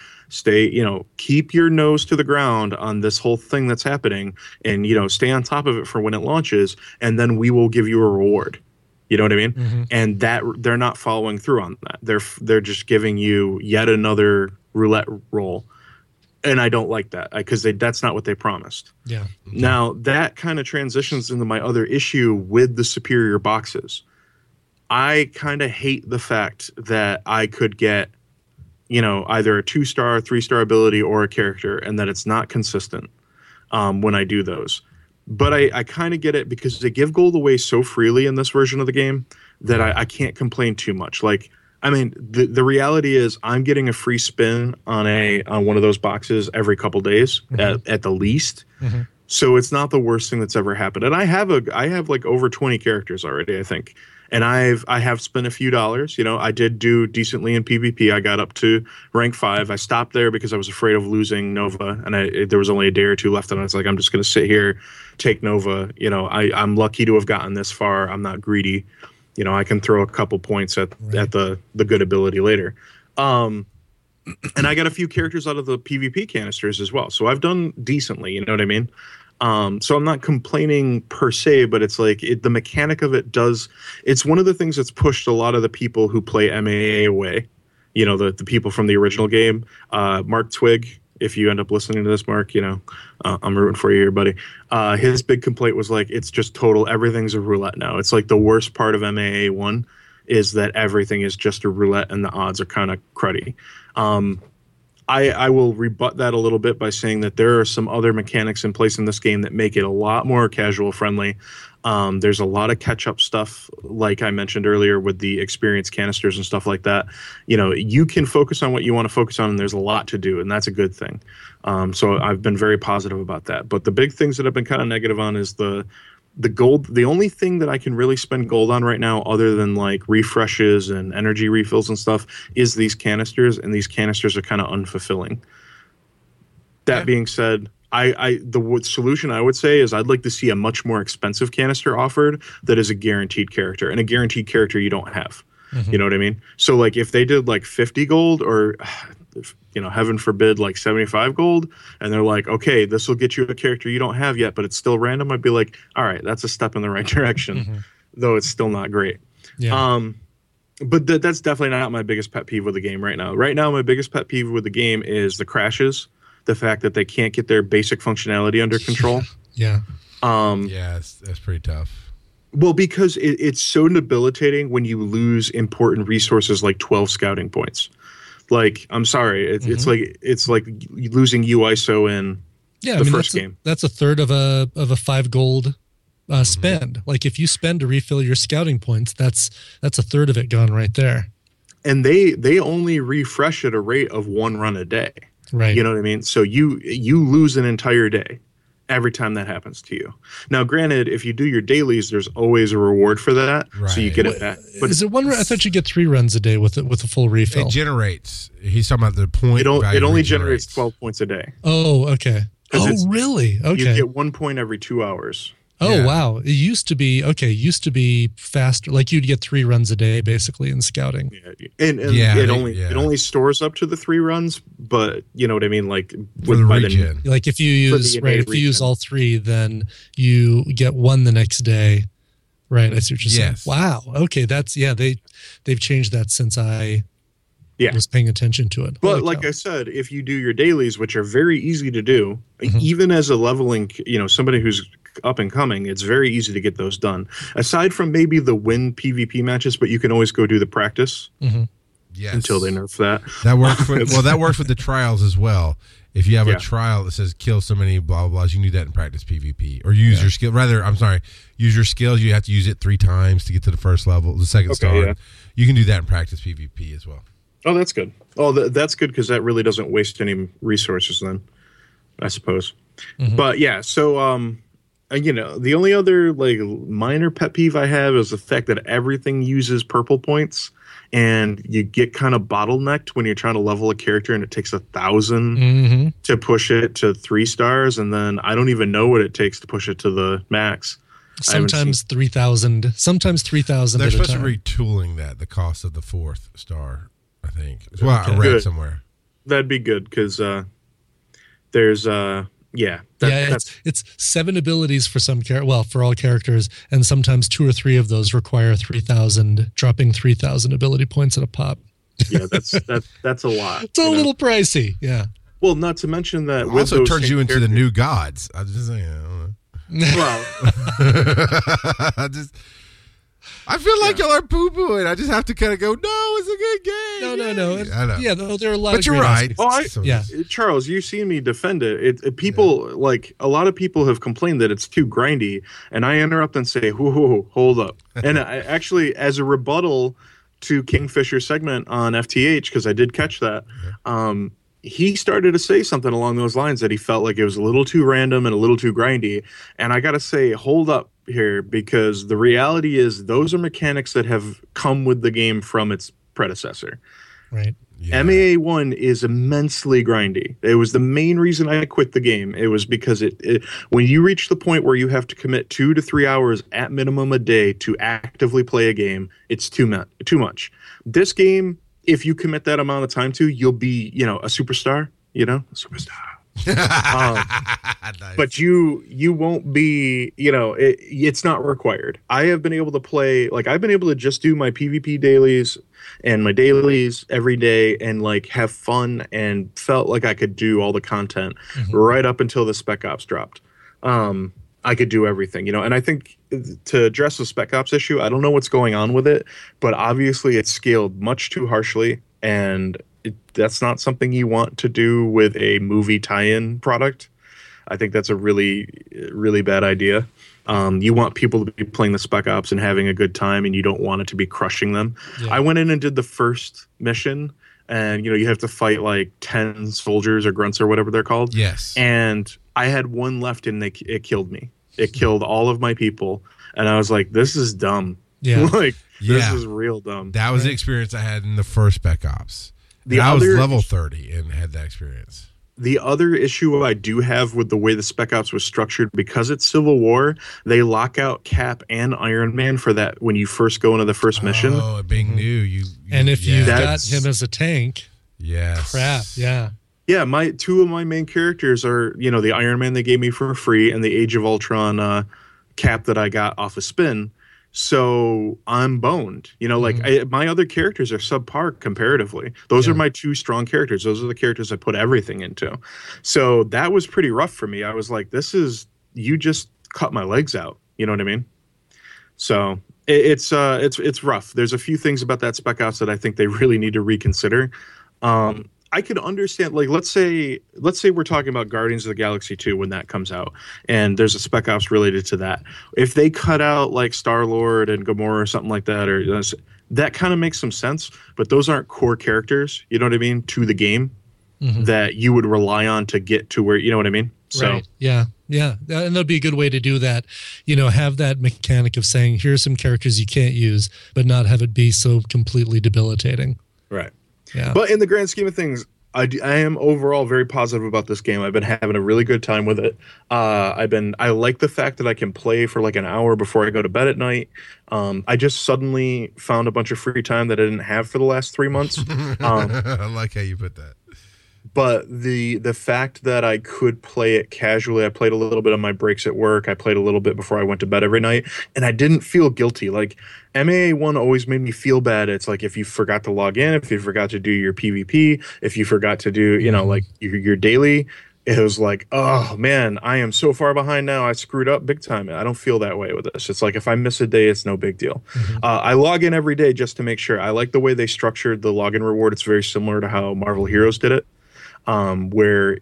keep your nose to the ground on this whole thing that's happening, and, stay on top of it for when it launches, and then we will give you a reward. You know what I mean? Mm-hmm. And that they're not following through on that. They're just giving you yet another roulette roll. And I don't like that, because that's not what they promised. Yeah. Now, that kind of transitions into my other issue with the superior boxes. I kind of hate the fact that I could get, either a 2-star, 3-star ability or a character, and that it's not consistent when I do those. But I kind of get it, because they give gold away so freely in this version of the game that I can't complain too much. Like, I mean, the reality is I'm getting a free spin on one of those boxes every couple days at the least. Mm-hmm. So it's not the worst thing that's ever happened. And I have like over 20 characters already, I think. And I have spent a few dollars. I did do decently in PvP. I got up to rank 5. I stopped there because I was afraid of losing Nova, and there was only a day or two left, and I was like, I'm just going to sit here, take Nova. I'm lucky to have gotten this far. I'm not greedy. I can throw a couple points at the good ability later. And I got a few characters out of the PvP canisters as well. So I've done decently, you know what I mean? So I'm not complaining per se, but it's like the mechanic of it it's one of the things that's pushed a lot of the people who play MAA away. The people from the original game. Mark Twig, if you end up listening to this, Mark, I'm rooting for you here, buddy. His big complaint was like, it's just total, everything's a roulette now. It's like the worst part of MAA 1 is that everything is just a roulette and the odds are kind of cruddy. I will rebut that a little bit by saying that there are some other mechanics in place in this game that make it a lot more casual friendly. There's a lot of catch-up stuff, like I mentioned earlier, with the experience canisters and stuff like that. You can focus on what you want to focus on, and there's a lot to do, and that's a good thing. So I've been very positive about that. But the big things that I've been kind of negative on is the gold. The only thing that I can really spend gold on right now, other than like refreshes and energy refills and stuff, is these canisters, and these canisters are kind of unfulfilling. That being said, the solution I would say is I'd like to see a much more expensive canister offered that is a guaranteed character, and a guaranteed character you don't have. You know what I mean? So like if they did like 50 gold or, heaven forbid, like 75 gold, and they're like, okay, this will get you a character you don't have yet, but it's still random. I'd be like, all right, that's a step in the right direction, though it's still not great. Yeah. But that's definitely not my biggest pet peeve with the game right now. Right now, my biggest pet peeve with the game is the crashes, the fact that they can't get their basic functionality under control. Yeah. That's pretty tough. Well, because it's so debilitating when you lose important resources like 12 scouting points. Like, I'm sorry, it's like losing UISO in the first game. That's a third of a 5 gold spend. Like if you spend to refill your scouting points, that's a third of it gone right there. And they only refresh at a rate of 1 run a day. Right. You know what I mean? So you lose an entire day every time that happens to you. Now, granted, if you do your dailies, there's always a reward for that, so you get it back. But is it one run? I thought you get 3 runs a day with a full refill. It generates. He's talking about the point. It only generates 12 points a day. Oh, okay. Oh, really? Okay. You get 1 point every 2 hours. Oh, wow. It used to be faster. Like you'd get 3 runs a day basically in scouting. Yeah. And it only stores up to the 3 runs, but you know what I mean? Like for the region. If you use all 3, then you get 1 the next day. Right. I see what you're saying. Wow. Okay. They've changed that since I was paying attention to it. But like I said, if you do your dailies, which are very easy to do, even as a leveling, somebody who's up and coming, it's very easy to get those done. Aside from maybe the win PvP matches, but you can always go do the practice until they nerf that. That works. That works with the trials as well. If you have a trial that says kill so many blah blah blahs, you can do that in practice PvP or use your skill. Rather, use your skills. You have to use it 3 times to get to the first level, the second star. Yeah. You can do that in practice PvP as well. Oh, that's good. Oh, that's good because that really doesn't waste any resources then, I suppose. But yeah, so the only other like minor pet peeve I have is the fact that everything uses purple points, and you get kind of bottlenecked when you're trying to level a character, and it takes 1,000 to push it to 3 stars, and then I don't even know what it takes to push it to the max. Sometimes 3,000. Sometimes 3,000. They're supposed to be retooling the cost of the 4th star, I think. Well, I read somewhere. That'd be good because there's it's 7 abilities for for all characters, and sometimes 2 or 3 of those require 3,000, dropping 3,000 ability points at a pop. Yeah, that's a lot. It's a little pricey. Yeah. Well, not to mention that it also turns you into the new gods. I just saying. Well, I feel like y'all are poo-pooing. I just have to kind of go, no, it's a good game. No. I know. Yeah, there are a lot of you're right. Charles, you've seen me defend it. People, like, a lot of people have complained that it's too grindy, and I interrupt and say, whoa, hold up. And I actually, as a rebuttal to Kingfisher's segment on FTH, because I did catch that, he started to say something along those lines that he felt like it was a little too random and a little too grindy. And I got to say, hold up here, because the reality is those are mechanics that have come with the game from its predecessor. Right. Yeah. MAA 1 is immensely grindy. It was the main reason I quit the game. It was because when you reach the point where you have to commit 2 to 3 hours at minimum a day to actively play a game, it's too much. This game, if you commit that amount of time to, you'll be, a superstar, Nice. But you won't be, it's not required. I have been able to play, I've been able to just do my PvP dailies and my dailies every day and have fun, and felt like I could do all the content right up until the Spec Ops dropped. I could do everything, and I think to address the Spec Ops issue, I don't know what's going on with it, but obviously it's scaled much too harshly, and that's not something you want to do with a movie tie-in product. I think that's a really, really bad idea. You want people to be playing the Spec Ops and having a good time, and you don't want it to be crushing them. Yeah. I went in and did the first mission, and you have to fight 10 soldiers or grunts or whatever they're called. Yes. And I had 1 left, and it killed me. It killed all of my people, and I was like, "This is dumb." Yeah. This is real dumb. That was the experience I had in the first Spec Ops. I was level 30 and had that experience. The other issue I do have with the way the Spec Ops was structured, because it's Civil War, they lock out Cap and Iron Man for that when you first go into the first mission. Oh, it being new, you And if you've got That's- him as a tank, yes, crap, yeah. Yeah, my two of my main characters are, the Iron Man they gave me for free and the Age of Ultron Cap that I got off a spin. So I'm boned. My other characters are subpar comparatively. Those are my two strong characters. Those are the characters I put everything into. So that was pretty rough for me. I was like, you just cut my legs out. You know what I mean? So it's rough. There's a few things about that Spec Ops that I think they really need to reconsider. I could understand, like, let's say we're talking about Guardians of the Galaxy 2 when that comes out, and there's a Spec Ops related to that. If they cut out like Star-Lord and Gamora or something like that, or that kind of makes some sense, but those aren't core characters, you know what I mean, to the game that you would rely on to get to where, you know what I mean? So Right. Yeah. And that'd be a good way to do that. Have that mechanic of saying, here's some characters you can't use, but not have it be so completely debilitating. right. Yeah. But in the grand scheme of things, I am overall very positive about this game. I've been having a really good time with it. I like the fact that I can play for like an hour before I go to bed at night. I just suddenly found a bunch of free time that I didn't have for the last 3 months. I like how you put that. But the fact that I could play it casually, I played a little bit on my breaks at work. I played a little bit before I went to bed every night, and I didn't feel guilty. Like MAA1 always made me feel bad. It's like if you forgot to log in, if you forgot to do your PvP, if you forgot to do, like your daily, it was like, oh man, I am so far behind now. I screwed up big time. I don't feel that way with this. It's like if I miss a day, it's no big deal. I log in every day just to make sure. I like the way they structured the login reward. It's very similar to how Marvel Heroes did it. Where,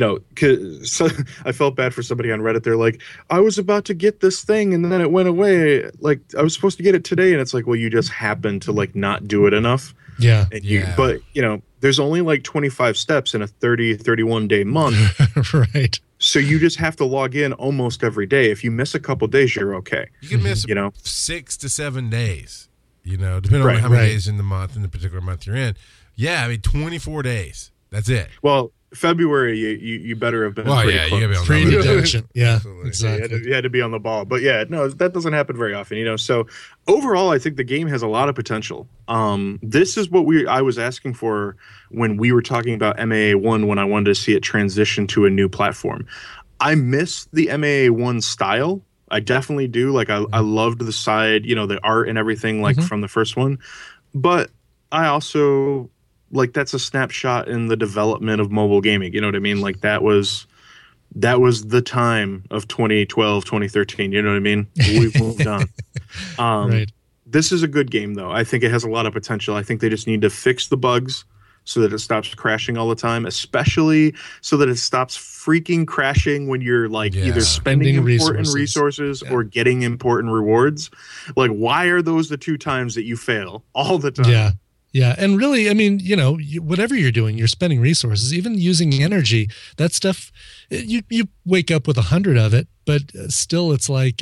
so I felt bad for somebody on Reddit. They're like, I was about to get this thing and then it went away. Like I was supposed to get it today. And it's like, well, you just happened to like not do it enough. Yeah. And Yeah. there's only like 25 steps in a 31 day month. Right. So you just have to log in almost every day. If you miss a couple days, you're okay. You can miss 6 to 7 days, depending on how many days in the particular month you're in. Yeah, I mean 24 days. That's it. Well, February, you better have been pretty close. you gotta be on Pretty the diligent. Yeah, Absolutely. exactly. You had to be on the ball. But yeah, no, that doesn't happen very often, So overall, I think the game has a lot of potential. This is what I was asking for when we were talking about MAA1 when I wanted to see it transition to a new platform. I miss the MAA1 style. I definitely do. Like I loved the side, the art and everything like from the first one. But I also that's a snapshot in the development of mobile gaming. You know what I mean? Like that was the time of 2012, 2013. You know what I mean? We've moved on. Right. This is a good game, though. I think it has a lot of potential. I think they just need to fix the bugs so that it stops crashing all the time, especially so that it stops freaking crashing when you're either spending important resources or getting important rewards. Like, why are those the two times that you fail all the time? Yeah. Yeah. And really, I mean, whatever you're doing, you're spending resources, even using energy, that stuff, you wake up with 100 of it, but still it's like,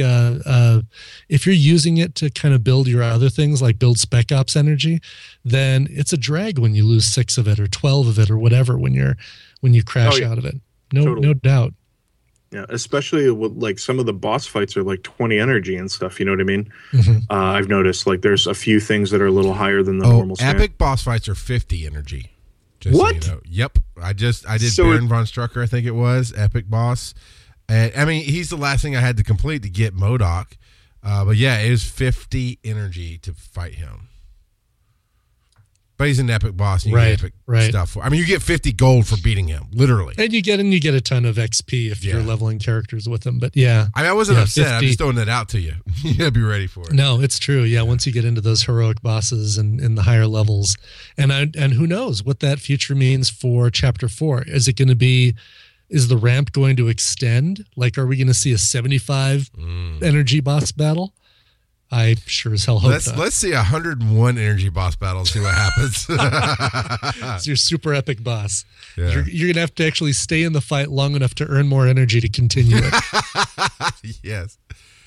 if you're using it to kind of build your other things, like build Spec Ops energy, then it's a drag when you lose 6 of it or 12 of it or whatever, when you crash out of it. No doubt. Yeah, especially with some of the boss fights are 20 energy and stuff. You know what I mean? I've noticed there's a few things that are a little higher than the normal. Epic boss fights are 50 energy. Just what? So you know. Yep. I did Baron von Strucker, I think it was epic boss, and I mean he's the last thing I had to complete to get MODOK. But yeah, it was 50 energy to fight him. But he's an epic boss. And you get epic stuff. I mean, you get 50 gold for beating him, literally. And you get a ton of XP if you're leveling characters with him. But yeah. I mean, I wasn't upset. 50. I'm just throwing that out to you. You got to be ready for it. No, it's true. Yeah, once you get into those heroic bosses and in the higher levels. And who knows what that future means for Chapter 4. Is the ramp going to extend? Like, are we going to see a 75 energy boss battle? I sure as hell hope not. Let's see 101 energy boss battle and see what happens. It's your super epic boss. Yeah. You're going to have to actually stay in the fight long enough to earn more energy to continue it. Yes.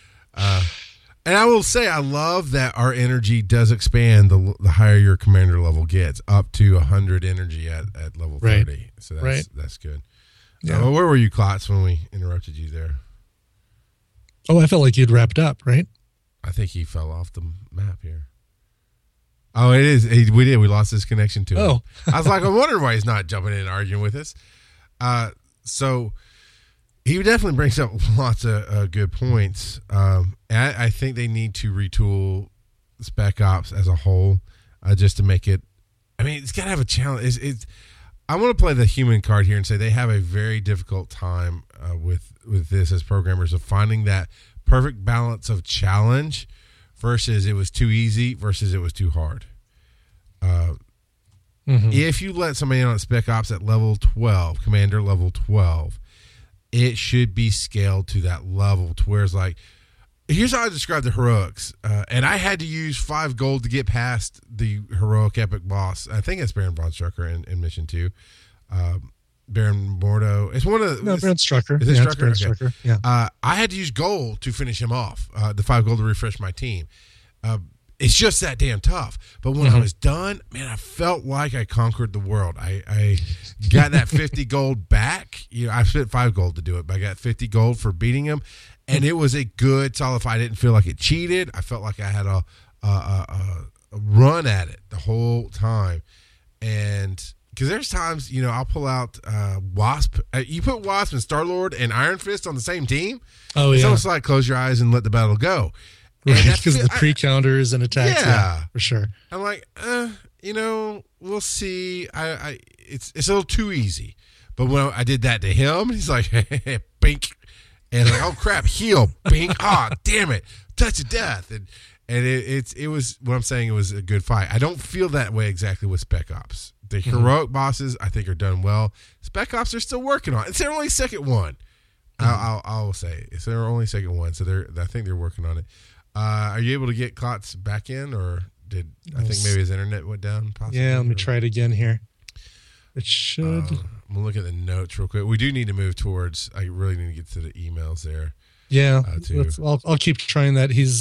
And I will say, I love that our energy does expand the higher your commander level gets, up to 100 energy at level 30. So that's good. Yeah. Where were you, Klotz, when we interrupted you there? Oh, I felt like you'd wrapped up, right? I think he fell off the map here. Oh, it is. We did. We lost his connection to him. Oh. I was like, I wonder why he's not jumping in and arguing with us. So he definitely brings up lots of good points. I think they need to retool Spec Ops as a whole, just to make it. I mean, it's got to have a challenge. I want to play the human card here and say they have a very difficult time with this as programmers of finding that perfect balance of challenge versus it was too easy versus it was too hard. If you let somebody in on Spec Ops at level 12, Commander level 12, it should be scaled to that level to where it's like, here's how I describe the heroics. And I had to use 5 gold to get past the heroic epic boss. I think it's Baron Von Strucker in Mission 2. Baron Mordo. It's one of the. No, Baron Strucker. Is it Strucker? Baron Okay. Strucker. Yeah. I had to use gold to finish him off. The 5 gold to refresh my team. It's just that damn tough. But when I was done, man, I felt like I conquered the world. I got that 50 gold back. I spent 5 gold to do it, but I got 50 gold for beating him. And it was a good solid fight. I didn't feel like it cheated. I felt like I had a run at it the whole time. And because there's times, I'll pull out Wasp. You put Wasp and Star-Lord and Iron Fist on the same team. Oh, it's yeah. almost like close your eyes and let the battle go. Right, because of the pre-counters and attacks. Yeah, for sure. I'm like, we'll see. It's a little too easy. But when I did that to him, he's like, bink. And like, oh crap, heal, bing, damn it, touch of death. And it was what I'm saying, it was a good fight. I don't feel that way exactly with Spec Ops. The heroic bosses, I think, are done well. Spec Ops are still working on it. It's their only second one. I'll say it's their only second one, so I think they're working on it. Are you able to get Klotz back in, or I think maybe his internet went down? Possibly? Yeah, let me try it again here. It should. I'm gonna look at the notes real quick. We do need to move towards. I really need to get to the emails there. Yeah, I'll keep trying that. He's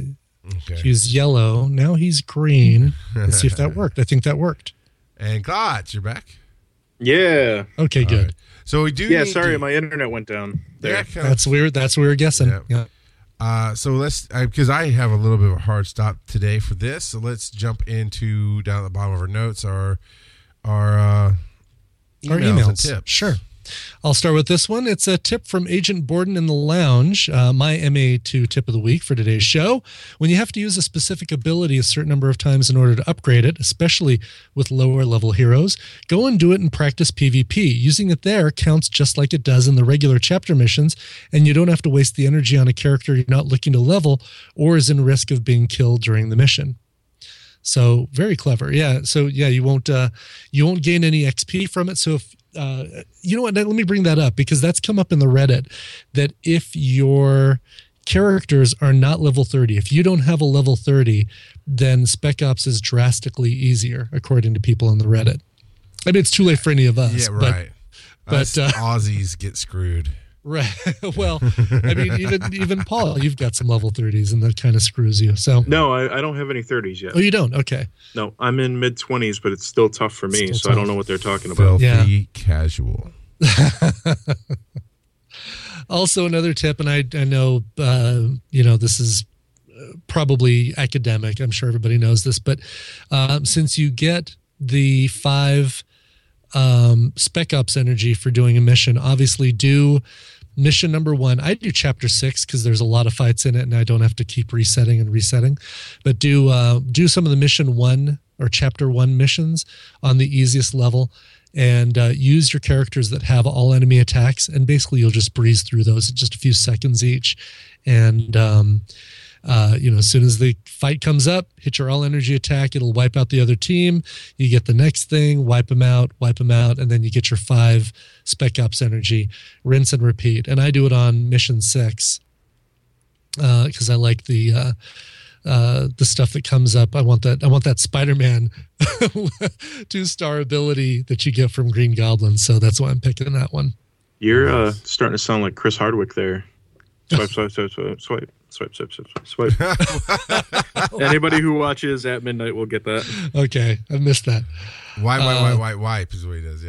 yellow now. He's green. Let's see if that worked. I think that worked. And Klotz, you're back. Yeah. Okay, good. Right. So we do. Yeah, sorry, my internet went down. There. That's weird. That's what we were guessing. Yeah. So let's, because I have a little bit of a hard stop today for this. So let's jump into down at the bottom of our notes, our emails and tips. Sure. I'll start with this one. It's a tip from Agent Borden in the lounge, my MA2 tip of the week for today's show. When you have to use a specific ability a certain number of times in order to upgrade it, especially with lower level heroes, go and do it in practice PvP. Using it there counts just like it does in the regular chapter missions, and you don't have to waste the energy on a character you're not looking to level or is in risk of being killed during the mission. So very clever. Yeah. So yeah, you won't gain any XP from it. So if you know what, let me bring that up because that's come up in the Reddit that if your characters are not level 30, if you don't have a level 30, then Spec Ops is drastically easier, according to people in the Reddit. I mean, it's too late for any of us. Yeah, right. But Aussies get screwed. Right. Well, I mean, even Paul, you've got some level 30s, and that kind of screws you. So no, I don't have any 30s yet. Oh, you don't? Okay. No, I'm in mid 20s, but it's still tough for me. So I don't know what they're talking about. Filthy casual. Also, another tip, and I know this is probably academic. I'm sure everybody knows this, but since you get the 5 Spec Ops energy for doing a mission, obviously do mission number 1. I do chapter 6 because there's a lot of fights in it and I don't have to keep resetting, but do some of the mission 1 or chapter 1 missions on the easiest level and use your characters that have all enemy attacks, and basically you'll just breeze through those in just a few seconds each. And as soon as the fight comes up, hit your all energy attack. It'll wipe out the other team. You get the next thing, wipe them out, and then you get your 5 Spec Ops energy. Rinse and repeat. And I do it on mission 6 because I like the stuff that comes up. I want that Spider-Man 2-star ability that you get from Green Goblin. So that's why I'm picking that one. You're starting to sound like Chris Hardwick there. Swipe, swipe, swipe, swipe, swipe. Swipe, swipe, swipe, swipe. Anybody who watches at midnight will get that. Okay, I missed that. Wipe is what he does, yeah.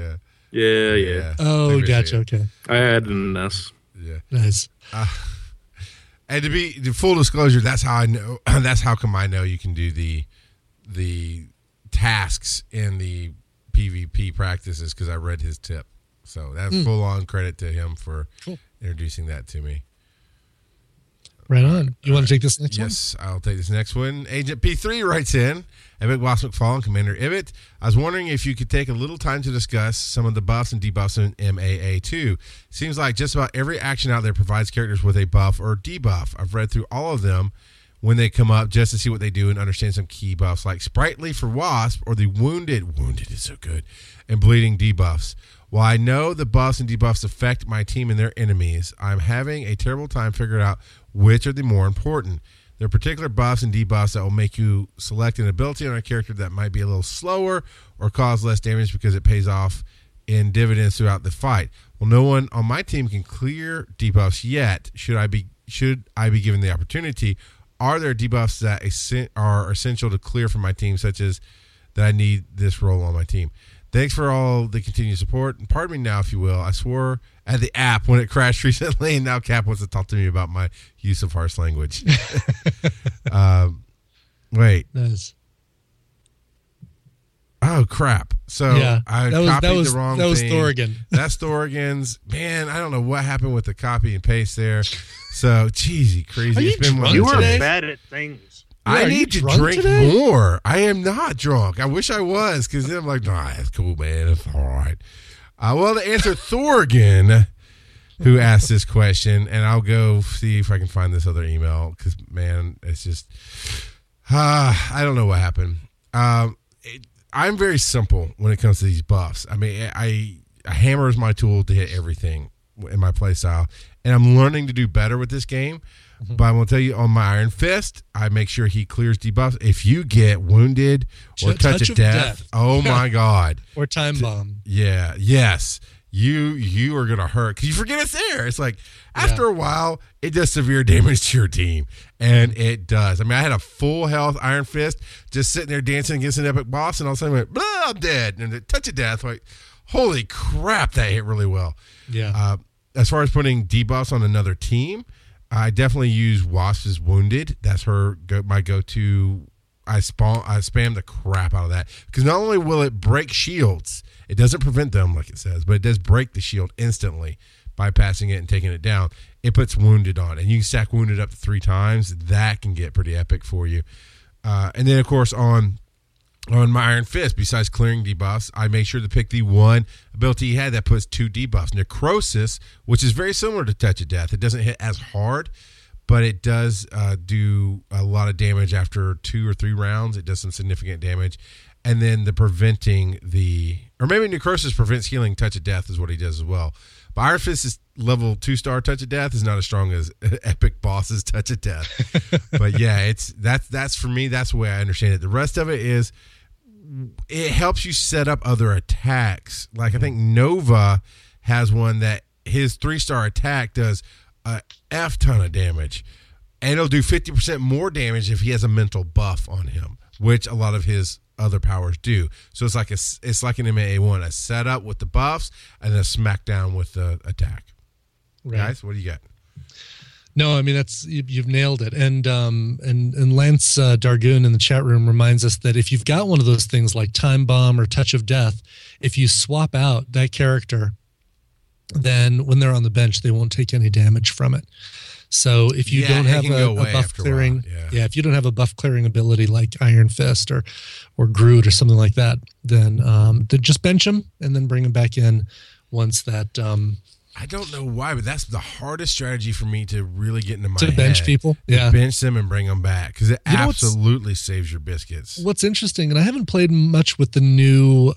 Yeah. Oh, gotcha. Okay. I added an S. Yeah. Nice. And to be full disclosure, that's how I know. That's how come I know you can do the tasks in the PvP practices, because I read his tip. So that's full on credit to him for introducing that to me. Right on. You want to take this next one? Yes, I'll take this next one. Agent P3 writes in, Epic Boss McFarlane, Commander Ibit. I was wondering if you could take a little time to discuss some of the buffs and debuffs in MAA2. Seems like just about every action out there provides characters with a buff or debuff. I've read through all of them when they come up just to see what they do and understand some key buffs like Sprightly for Wasp or the Wounded is so good, and Bleeding debuffs. While I know the buffs and debuffs affect my team and their enemies, I'm having a terrible time figuring out which are the more important. There are particular buffs and debuffs that will make you select an ability on a character that might be a little slower or cause less damage because it pays off in dividends throughout the fight. Well, no one on my team can clear debuffs yet. Should I be given the opportunity? Are there debuffs that are essential to clear for my team, such as that I need this role on my team? Thanks for all the continued support. And pardon me now, if you will. I swore at the app when it crashed recently, and now Cap wants to talk to me about my use of harsh language. Wait. Nice. Oh, crap. So Yeah, I that was- copied that was- the wrong that was thing. Thorgan. That's Thorgan's. Man, I don't know what happened with the copy and paste there. So, cheesy, crazy. Are you It's been drunk one You of are those today? days. bad at things. Yeah, I are you need to drunk drink today? more. I am not drunk. I wish I was, because then I'm like, nah, that's cool, man. It's all right. Well, to answer Thorgan, who asked this question, and I'll go see if I can find this other email, because, man, it's just, I don't know what happened. I'm very simple when it comes to these buffs. I mean, a hammer is my tool to hit everything in my play style, and I'm learning to do better with this game. But I'm going to tell you, on my Iron Fist, I make sure he clears debuffs. If you get wounded or touch of death, oh my God. Or Time Bomb. Yeah, yes. You are going to hurt because you forget it's there. It's like after a while, it does severe damage to your team. And it does. I mean, I had a full health Iron Fist just sitting there dancing against an epic boss, and all of a sudden I went, blah, I'm dead. And the touch of death, like, holy crap, that hit really well. Yeah. As far as putting debuffs on another team, I definitely use Wasp's Wounded. That's my go-to. I spam the crap out of that because not only will it break shields, it doesn't prevent them like it says, but it does break the shield instantly, bypassing it and taking it down. It puts Wounded on, and you can stack Wounded up to 3 times. That can get pretty epic for you. And then, of course, on my Iron Fist, besides clearing debuffs, I make sure to pick the one ability he had that puts 2 debuffs. Necrosis, which is very similar to Touch of Death. It doesn't hit as hard, but it does do a lot of damage after 2 or 3 rounds. It does some significant damage. And then or maybe Necrosis prevents healing Touch of Death is what he does as well. But Iron Fist is level 2-star Touch of Death is not as strong as Epic Boss's Touch of Death. But yeah, that's for me, that's the way I understand it. The rest of it is, it helps you set up other attacks. Like I think Nova has one that his 3-star attack does a F ton of damage, and it'll do 50% more damage if he has a mental buff on him, which a lot of his other powers do. So it's like an MAA1, a setup with the buffs and a smackdown with the attack. Right. Guys, what do you got? No, I mean you've nailed it. And Lance Dargoon in the chat room reminds us that if you've got one of those things like Time Bomb or Touch of Death, if you swap out that character, then when they're on the bench, they won't take any damage from it. So if you don't have a buff clearing, if you don't have a buff clearing ability like Iron Fist or Groot or something like that, then just bench them and then bring them back in once that. I don't know why, but that's the hardest strategy for me to really get into my head. To bench people? Yeah. Bench them and bring them back because it absolutely saves your biscuits. What's interesting, and I haven't played much with the new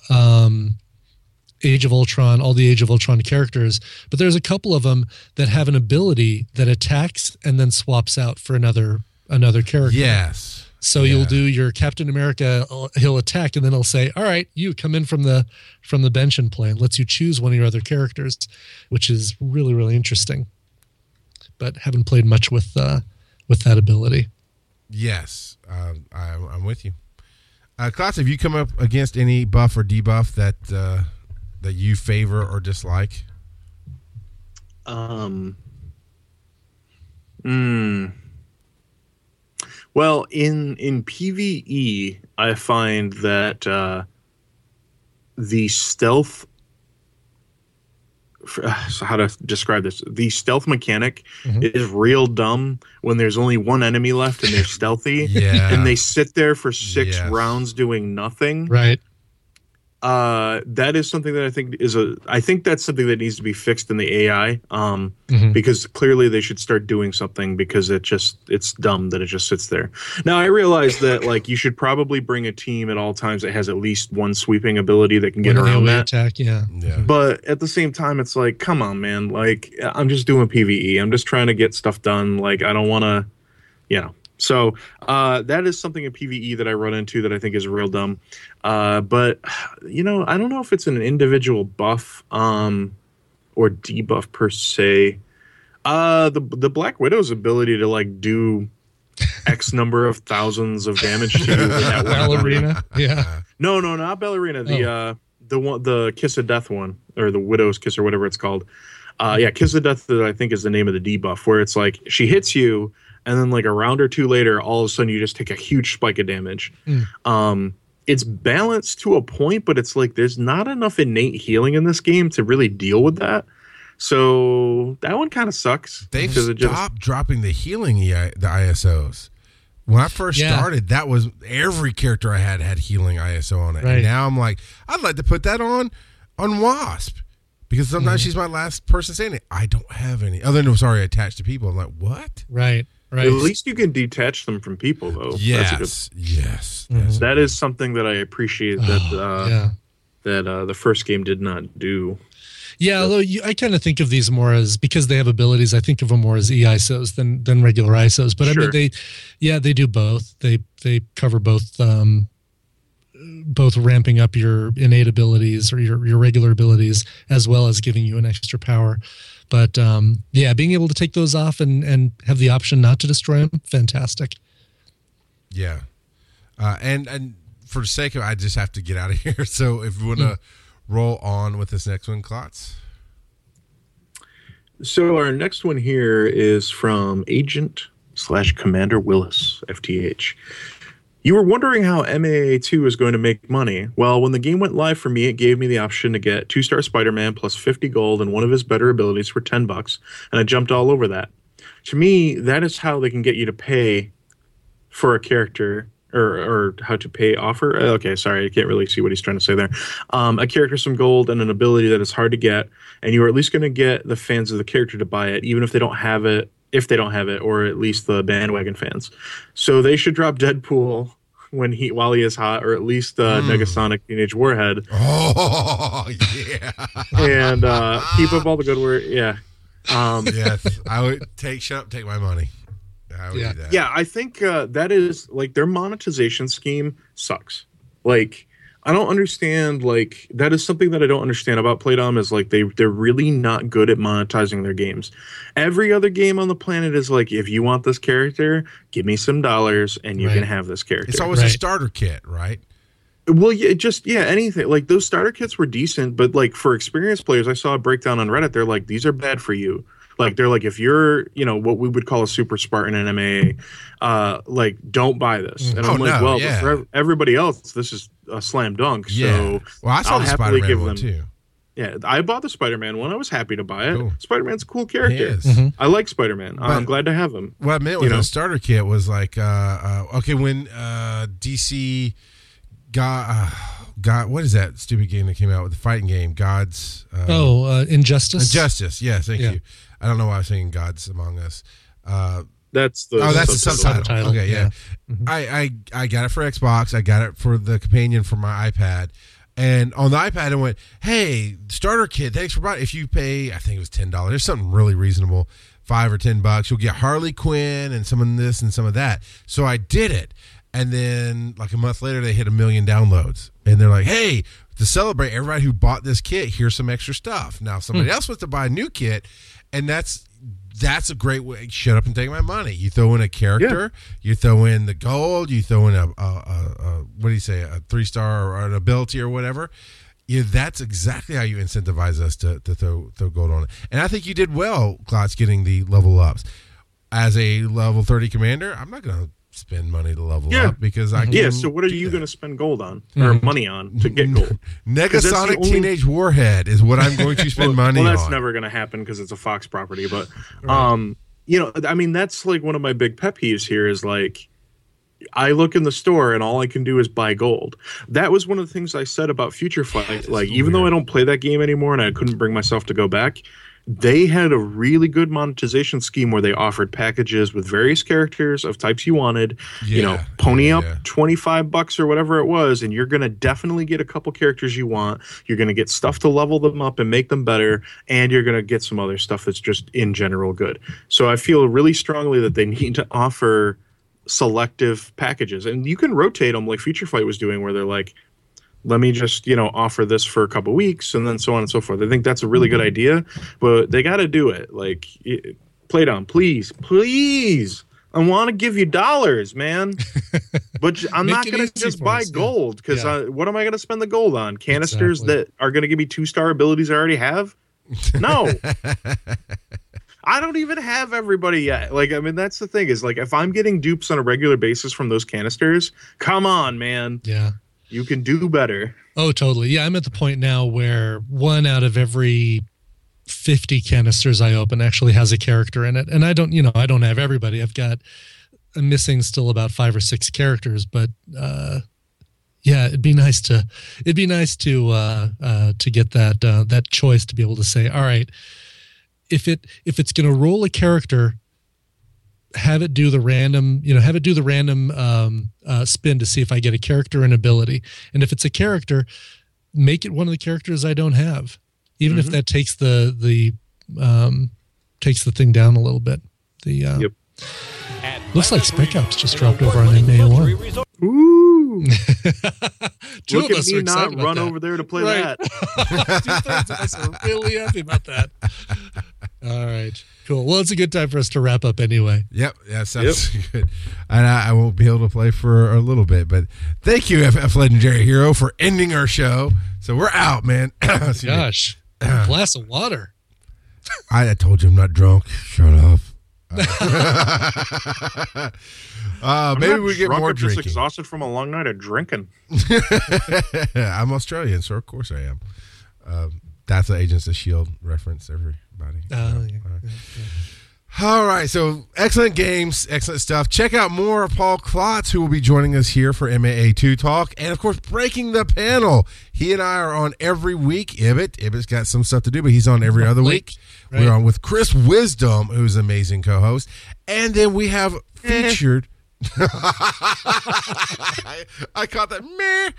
Age of Ultron, all the Age of Ultron characters, but there's a couple of them that have an ability that attacks and then swaps out for another character. Yes. So you'll do your Captain America, he'll attack, and then he'll say, all right, you come in from the bench and play, and lets you choose one of your other characters, which is really, really interesting. But haven't played much with that ability. Yes, I'm with you. Klaus, have you come up against any buff or debuff that that you favor or dislike? Well, in PvE, I find that the stealth. So how to describe this? The stealth mechanic is real dumb when there's only one enemy left and they're stealthy, and they sit there for 6 rounds doing nothing. Right. That is something that I think that's something that needs to be fixed in the AI. Because clearly they should start doing something, because it's dumb that it just sits there. Now I realize that like you should probably bring a team at all times that has at least one sweeping ability that can get around that attack. Yeah. But at the same time, it's like, come on, man. Like, I'm just doing PvE. I'm just trying to get stuff done. Like, I don't want to, So that is something in PvE that I run into that I think is real dumb. But, I don't know if it's an individual buff or debuff per se. The Black Widow's ability to, like, do X number of thousands of damage to you. That Ballerina? Yeah. No, not Ballerina. The Kiss of Death one, or the Widow's Kiss, or whatever it's called. Kiss of Death, that I think is the name of the debuff, where it's like she hits you, and then like a round or two later, all of a sudden you just take a huge spike of damage. It's balanced to a point, but it's like there's not enough innate healing in this game to really deal with that. So that one kind of sucks. They've stopped dropping the healing, the ISOs. When I first started, that was every character I had healing ISO on it. Right. And now I'm like, I'd like to put that on Wasp. Because sometimes she's my last person saying it. I don't have any. Other than, attached to people. I'm like, what? Right. At least you can detach them from people, though. Yes. That is something that I appreciate that the first game did not do. Yeah, although I kind of think of these more as, because they have abilities, I think of them more as EISOs than regular ISOs. But sure. I mean, they do both. They cover both ramping up your innate abilities or your regular abilities, as well as giving you an extra power. But being able to take those off and have the option not to destroy them, fantastic. Yeah, and for the sake of, I just have to get out of here. So if you want to roll on with this next one, Klotz. So our next one here is from Agent/Commander Willis, FTH. You were wondering how MAA2 is going to make money. Well, when the game went live for me, it gave me the option to get 2-star Spider-Man plus 50 gold and one of his better abilities for $10, and I jumped all over that. To me, that is how they can get you to pay for a character, or how to pay offer. Okay, sorry, I can't really see what he's trying to say there. A character, some gold, and an ability that is hard to get, and you are at least going to get the fans of the character to buy it, even if they don't have it, or at least the bandwagon fans. So they should drop Deadpool while he is hot, or at least Negasonic Teenage Warhead. Oh, yeah. And keep up all the good work. Yeah. Yes, I would take my money. I would do that. Yeah, I think that is, like, their monetization scheme sucks. Like, I don't understand, like, that is something that I don't understand about Playdom, is like they're really not good at monetizing their games. Every other game on the planet is like, if you want this character, give me some dollars and you can have this character. It's always a starter kit, right? Well, anything. Like, those starter kits were decent, but like for experienced players, I saw a breakdown on Reddit. They're like, these are bad for you. Like, they're like, if you're, what we would call a super Spartan in MAA, like, don't buy this. And I'm like, for everybody else, this is a slam dunk. Yeah. So well, I saw the Spider-Man one too. Yeah, I bought the Spider-Man one. I was happy to buy it. Cool. Spider-Man's a cool character. He is. I like Spider-Man. I'm glad to have him. What I meant with the starter kit was like, when DC got what is that stupid game that came out with the fighting game? God's Injustice. Injustice. Yes, thank you. I don't know why I was saying Gods Among Us. That's the subtitle. Okay, yeah. I got it for Xbox. I got it for the companion for my iPad. And on the iPad, I went, hey, starter kit, thanks for buying. If you pay, I think it was $10. There's something really reasonable, $5 or $10. You'll get Harley Quinn and some of this and some of that. So I did it. And then like a month later, they hit 1 million downloads. And they're like, hey, to celebrate everybody who bought this kit, here's some extra stuff. Now somebody else wants to buy a new kit. And that's a great way. Shut up and take my money. You throw in a character, you throw in the gold, you throw in a 3-star or an ability or whatever. Yeah, that's exactly how you incentivize us to throw gold on it. And I think you did well, Klotz, getting the level ups. As a level 30 commander, I'm not going to spend money to level up because I can. Yeah, so what are you going to spend gold on or money on to get gold? Negasonic Teenage Warhead is what I'm going to spend money on. Well, that's never going to happen because it's a Fox property. But, you know, I mean, that's like one of my big pet peeves here is like, I look in the store and all I can do is buy gold. That was one of the things I said about Future Fight. Like, even though I don't play that game anymore and I couldn't bring myself to go back, they had a really good monetization scheme where they offered packages with various characters of types you wanted. You know, pony up $25 or whatever it was, and you're going to definitely get a couple characters you want. You're going to get stuff to level them up and make them better, and you're going to get some other stuff that's just in general good. So I feel really strongly that they need to offer selective packages, and you can rotate them like Future Fight was doing, where they're like, let me just, you know, offer this for a couple weeks and then so on and so forth. I think that's a really good idea, but they got to do it. Like, Playdom, please. I want to give you dollars, man, but I'm not going to just buy gold because what am I going to spend the gold on? Canisters that are going to give me 2-star abilities I already have? No. I don't even have everybody yet. Like, I mean, that's the thing is, like, if I'm getting dupes on a regular basis from those canisters, come on, man. Yeah. You can do better. Oh, totally. Yeah, I'm at the point now where 1 out of every 50 canisters I open actually has a character in it. And I don't have everybody. I'm missing still about 5 or 6 characters, but it'd be nice to get that choice to be able to say, all right, if it's going to roll a character, have it do the random spin to see if I get a character and ability. And if it's a character, make it one of the characters I don't have, even if that takes the thing down a little bit. Looks like Spec Ops just dropped over on MA1. Ooh. Two Look of at us me are excited not about run that. over there to play Right. that. 2/3 of us are really happy about that. All right, cool. Well, it's a good time for us to wrap up anyway. Yep, yeah, sounds good. And I won't be able to play for a little bit, but thank you, FF Legendary Hero, for ending our show. So we're out, man. Gosh, a glass of water. I told you I'm not drunk. Shut up. Maybe we get more drinking. Just exhausted from a long night of drinking. I'm Australian, so of course I am. That's an Agents of S.H.I.E.L.D. reference, everybody. All right, so excellent games, excellent stuff. Check out more of Paul Klotz, who will be joining us here for MAA2 Talk. And, of course, Breaking the Panel. He and I are on every week. Ibit's got some stuff to do, but he's on every other week. Right. We're on with Chris Wisdom, who's an amazing co-host. And then we have featured... I caught that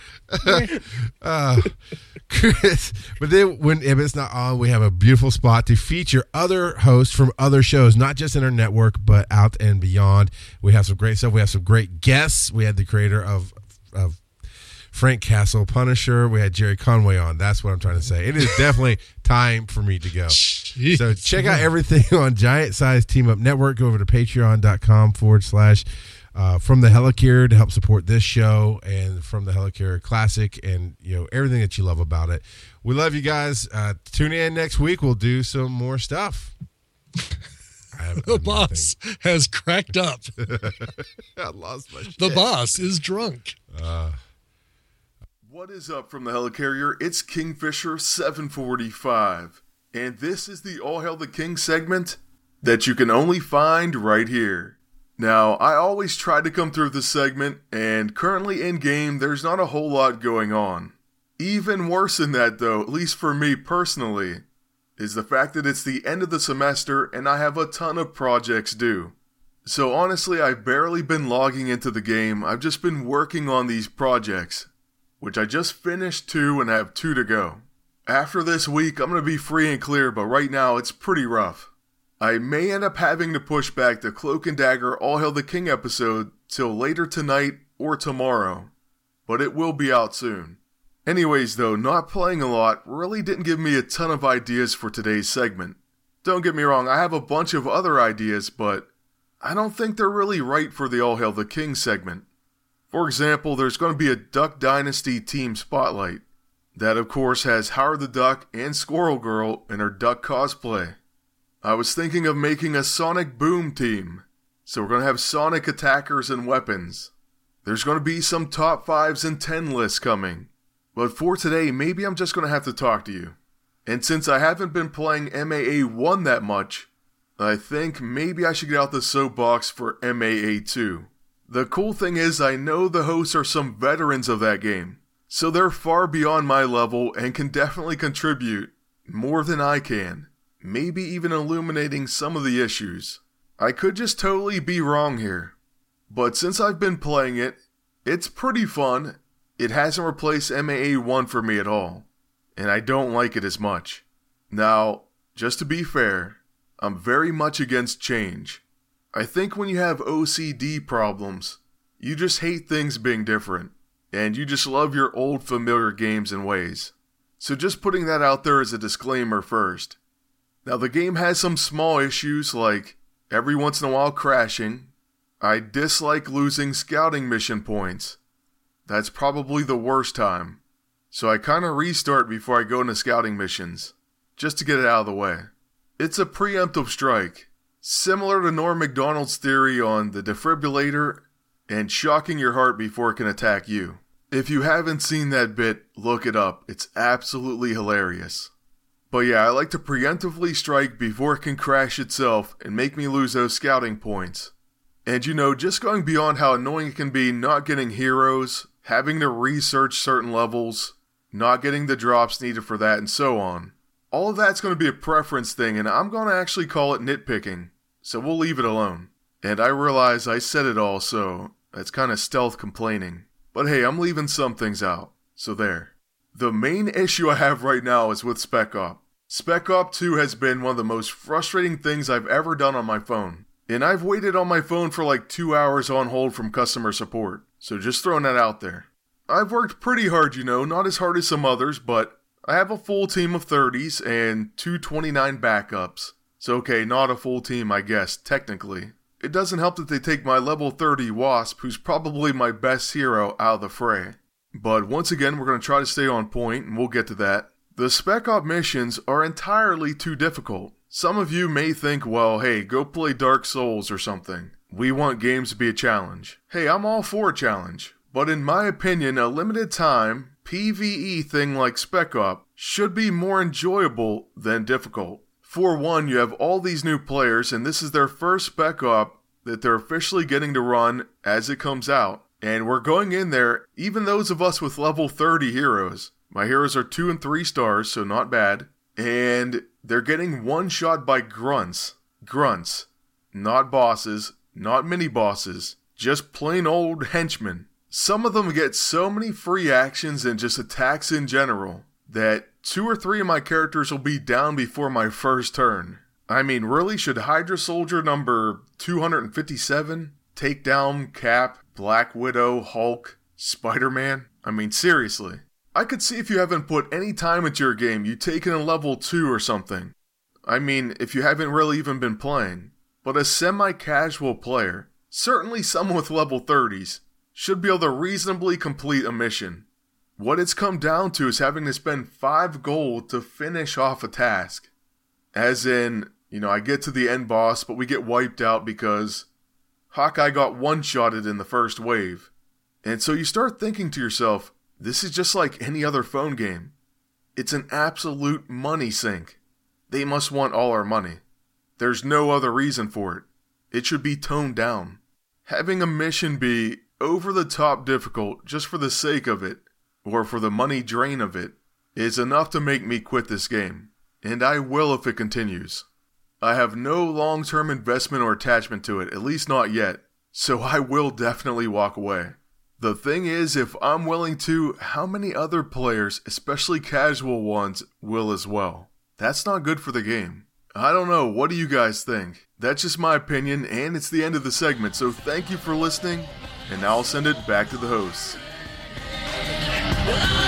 Chris, but then when Ibit's not on, we have a beautiful spot to feature other hosts from other shows, not just in our network, but out and beyond. We have some great stuff. We have some great guests. We had the creator of Frank Castle Punisher. We had Jerry Conway on. That's what I'm trying to say. It is definitely time for me to go. Jeez. So check out everything on Giant Size Team Up Network. Go over to patreon.com/ From the Helicarrier to help support this show, and From the Helicarrier Classic, and everything that you love about it. We love you guys. Tune in next week. We'll do some more stuff. The boss has cracked up. I lost my shit. The boss is drunk. What is up from the Helicarrier? It's Kingfisher 745, and this is the All Hail the King segment that you can only find right here. Now, I always try to come through this segment, and currently in-game, there's not a whole lot going on. Even worse than that, though, at least for me personally, is the fact that it's the end of the semester and I have a ton of projects due. So honestly, I've barely been logging into the game. I've just been working on these projects, which I just finished 2 and have 2 to go. After this week, I'm going to be free and clear, but right now, it's pretty rough. I may end up having to push back the Cloak and Dagger All Hail the King episode till later tonight or tomorrow, but it will be out soon. Anyways though, not playing a lot really didn't give me a ton of ideas for today's segment. Don't get me wrong, I have a bunch of other ideas, but I don't think they're really right for the All Hail the King segment. For example, there's going to be a Duck Dynasty team spotlight. That, of course, has Howard the Duck and Squirrel Girl in her duck cosplay. I was thinking of making a Sonic Boom team. So we're going to have Sonic attackers and weapons. There's going to be some top 5s and 10 lists coming. But for today, maybe I'm just going to have to talk to you. And since I haven't been playing MAA 1 that much, I think maybe I should get out the soapbox for MAA 2. The cool thing is I know the hosts are some veterans of that game. So they're far beyond my level and can definitely contribute more than I can. Maybe even illuminating some of the issues. I could just totally be wrong here. But since I've been playing it, it's pretty fun. It hasn't replaced MAA 1 for me at all. And I don't like it as much. Now, just to be fair, I'm very much against change. I think when you have OCD problems, you just hate things being different. And you just love your old familiar games and ways. So just putting that out there as a disclaimer first. Now the game has some small issues like every once in a while crashing. I dislike losing scouting mission points. That's probably the worst time. So I kinda restart before I go into scouting missions, just to get it out of the way. It's a preemptive strike, similar to Norm Macdonald's theory on the defibrillator and shocking your heart before it can attack you. If you haven't seen that bit, look it up. It's absolutely hilarious. But yeah, I like to preemptively strike before it can crash itself and make me lose those scouting points. And you know, just going beyond how annoying it can be not getting heroes, having to research certain levels, not getting the drops needed for that, and so on. All of that's going to be a preference thing, and I'm going to actually call it nitpicking. So we'll leave it alone. And I realize I said it all, so that's kind of stealth complaining. But hey, I'm leaving some things out. So there. The main issue I have right now is with Spec Op. Spec Op 2 has been one of the most frustrating things I've ever done on my phone. And I've waited on my phone for like 2 hours on hold from customer support. So just throwing that out there. I've worked pretty hard, you know, not as hard as some others, but I have a full team of 30s and 229 backups. So okay, not a full team, I guess, technically. It doesn't help that they take my level 30 Wasp, who's probably my best hero, out of the fray. But once again, we're going to try to stay on point, and we'll get to that. The Spec Op missions are entirely too difficult. Some of you may think, well, hey, go play Dark Souls or something. We want games to be a challenge. Hey, I'm all for a challenge. But in my opinion, a limited time, PvE thing like Spec Op should be more enjoyable than difficult. For one, you have all these new players, and this is their first Spec Op that they're officially getting to run as it comes out. And we're going in there, even those of us with level 30 heroes. My heroes are 2 and 3 stars, so not bad. And they're getting one-shot by grunts. Grunts. Not bosses, not mini-bosses. Just plain old henchmen. Some of them get so many free actions and just attacks in general that 2 or 3 of my characters will be down before my first turn. I mean, really, should Hydra Soldier number 257 take down Cap, Black Widow, Hulk, Spider-Man? I mean, seriously. I could see if you haven't put any time into your game, you take it in level 2 or something. I mean, if you haven't really even been playing. But a semi-casual player, certainly someone with level 30s, should be able to reasonably complete a mission. What it's come down to is having to spend 5 gold to finish off a task. As in, you know, I get to the end boss, but we get wiped out because Hawkeye got one-shotted in the first wave. And so you start thinking to yourself, this is just like any other phone game. It's an absolute money sink. They must want all our money. There's no other reason for it. It should be toned down. Having a mission be over-the-top difficult just for the sake of it, or for the money drain of it, is enough to make me quit this game. And I will if it continues. I have no long-term investment or attachment to it, at least not yet, so I will definitely walk away. The thing is, if I'm willing to, how many other players, especially casual ones, will as well? That's not good for the game. I don't know, what do you guys think? That's just my opinion, and it's the end of the segment, so thank you for listening, and now I'll send it back to the hosts. Well,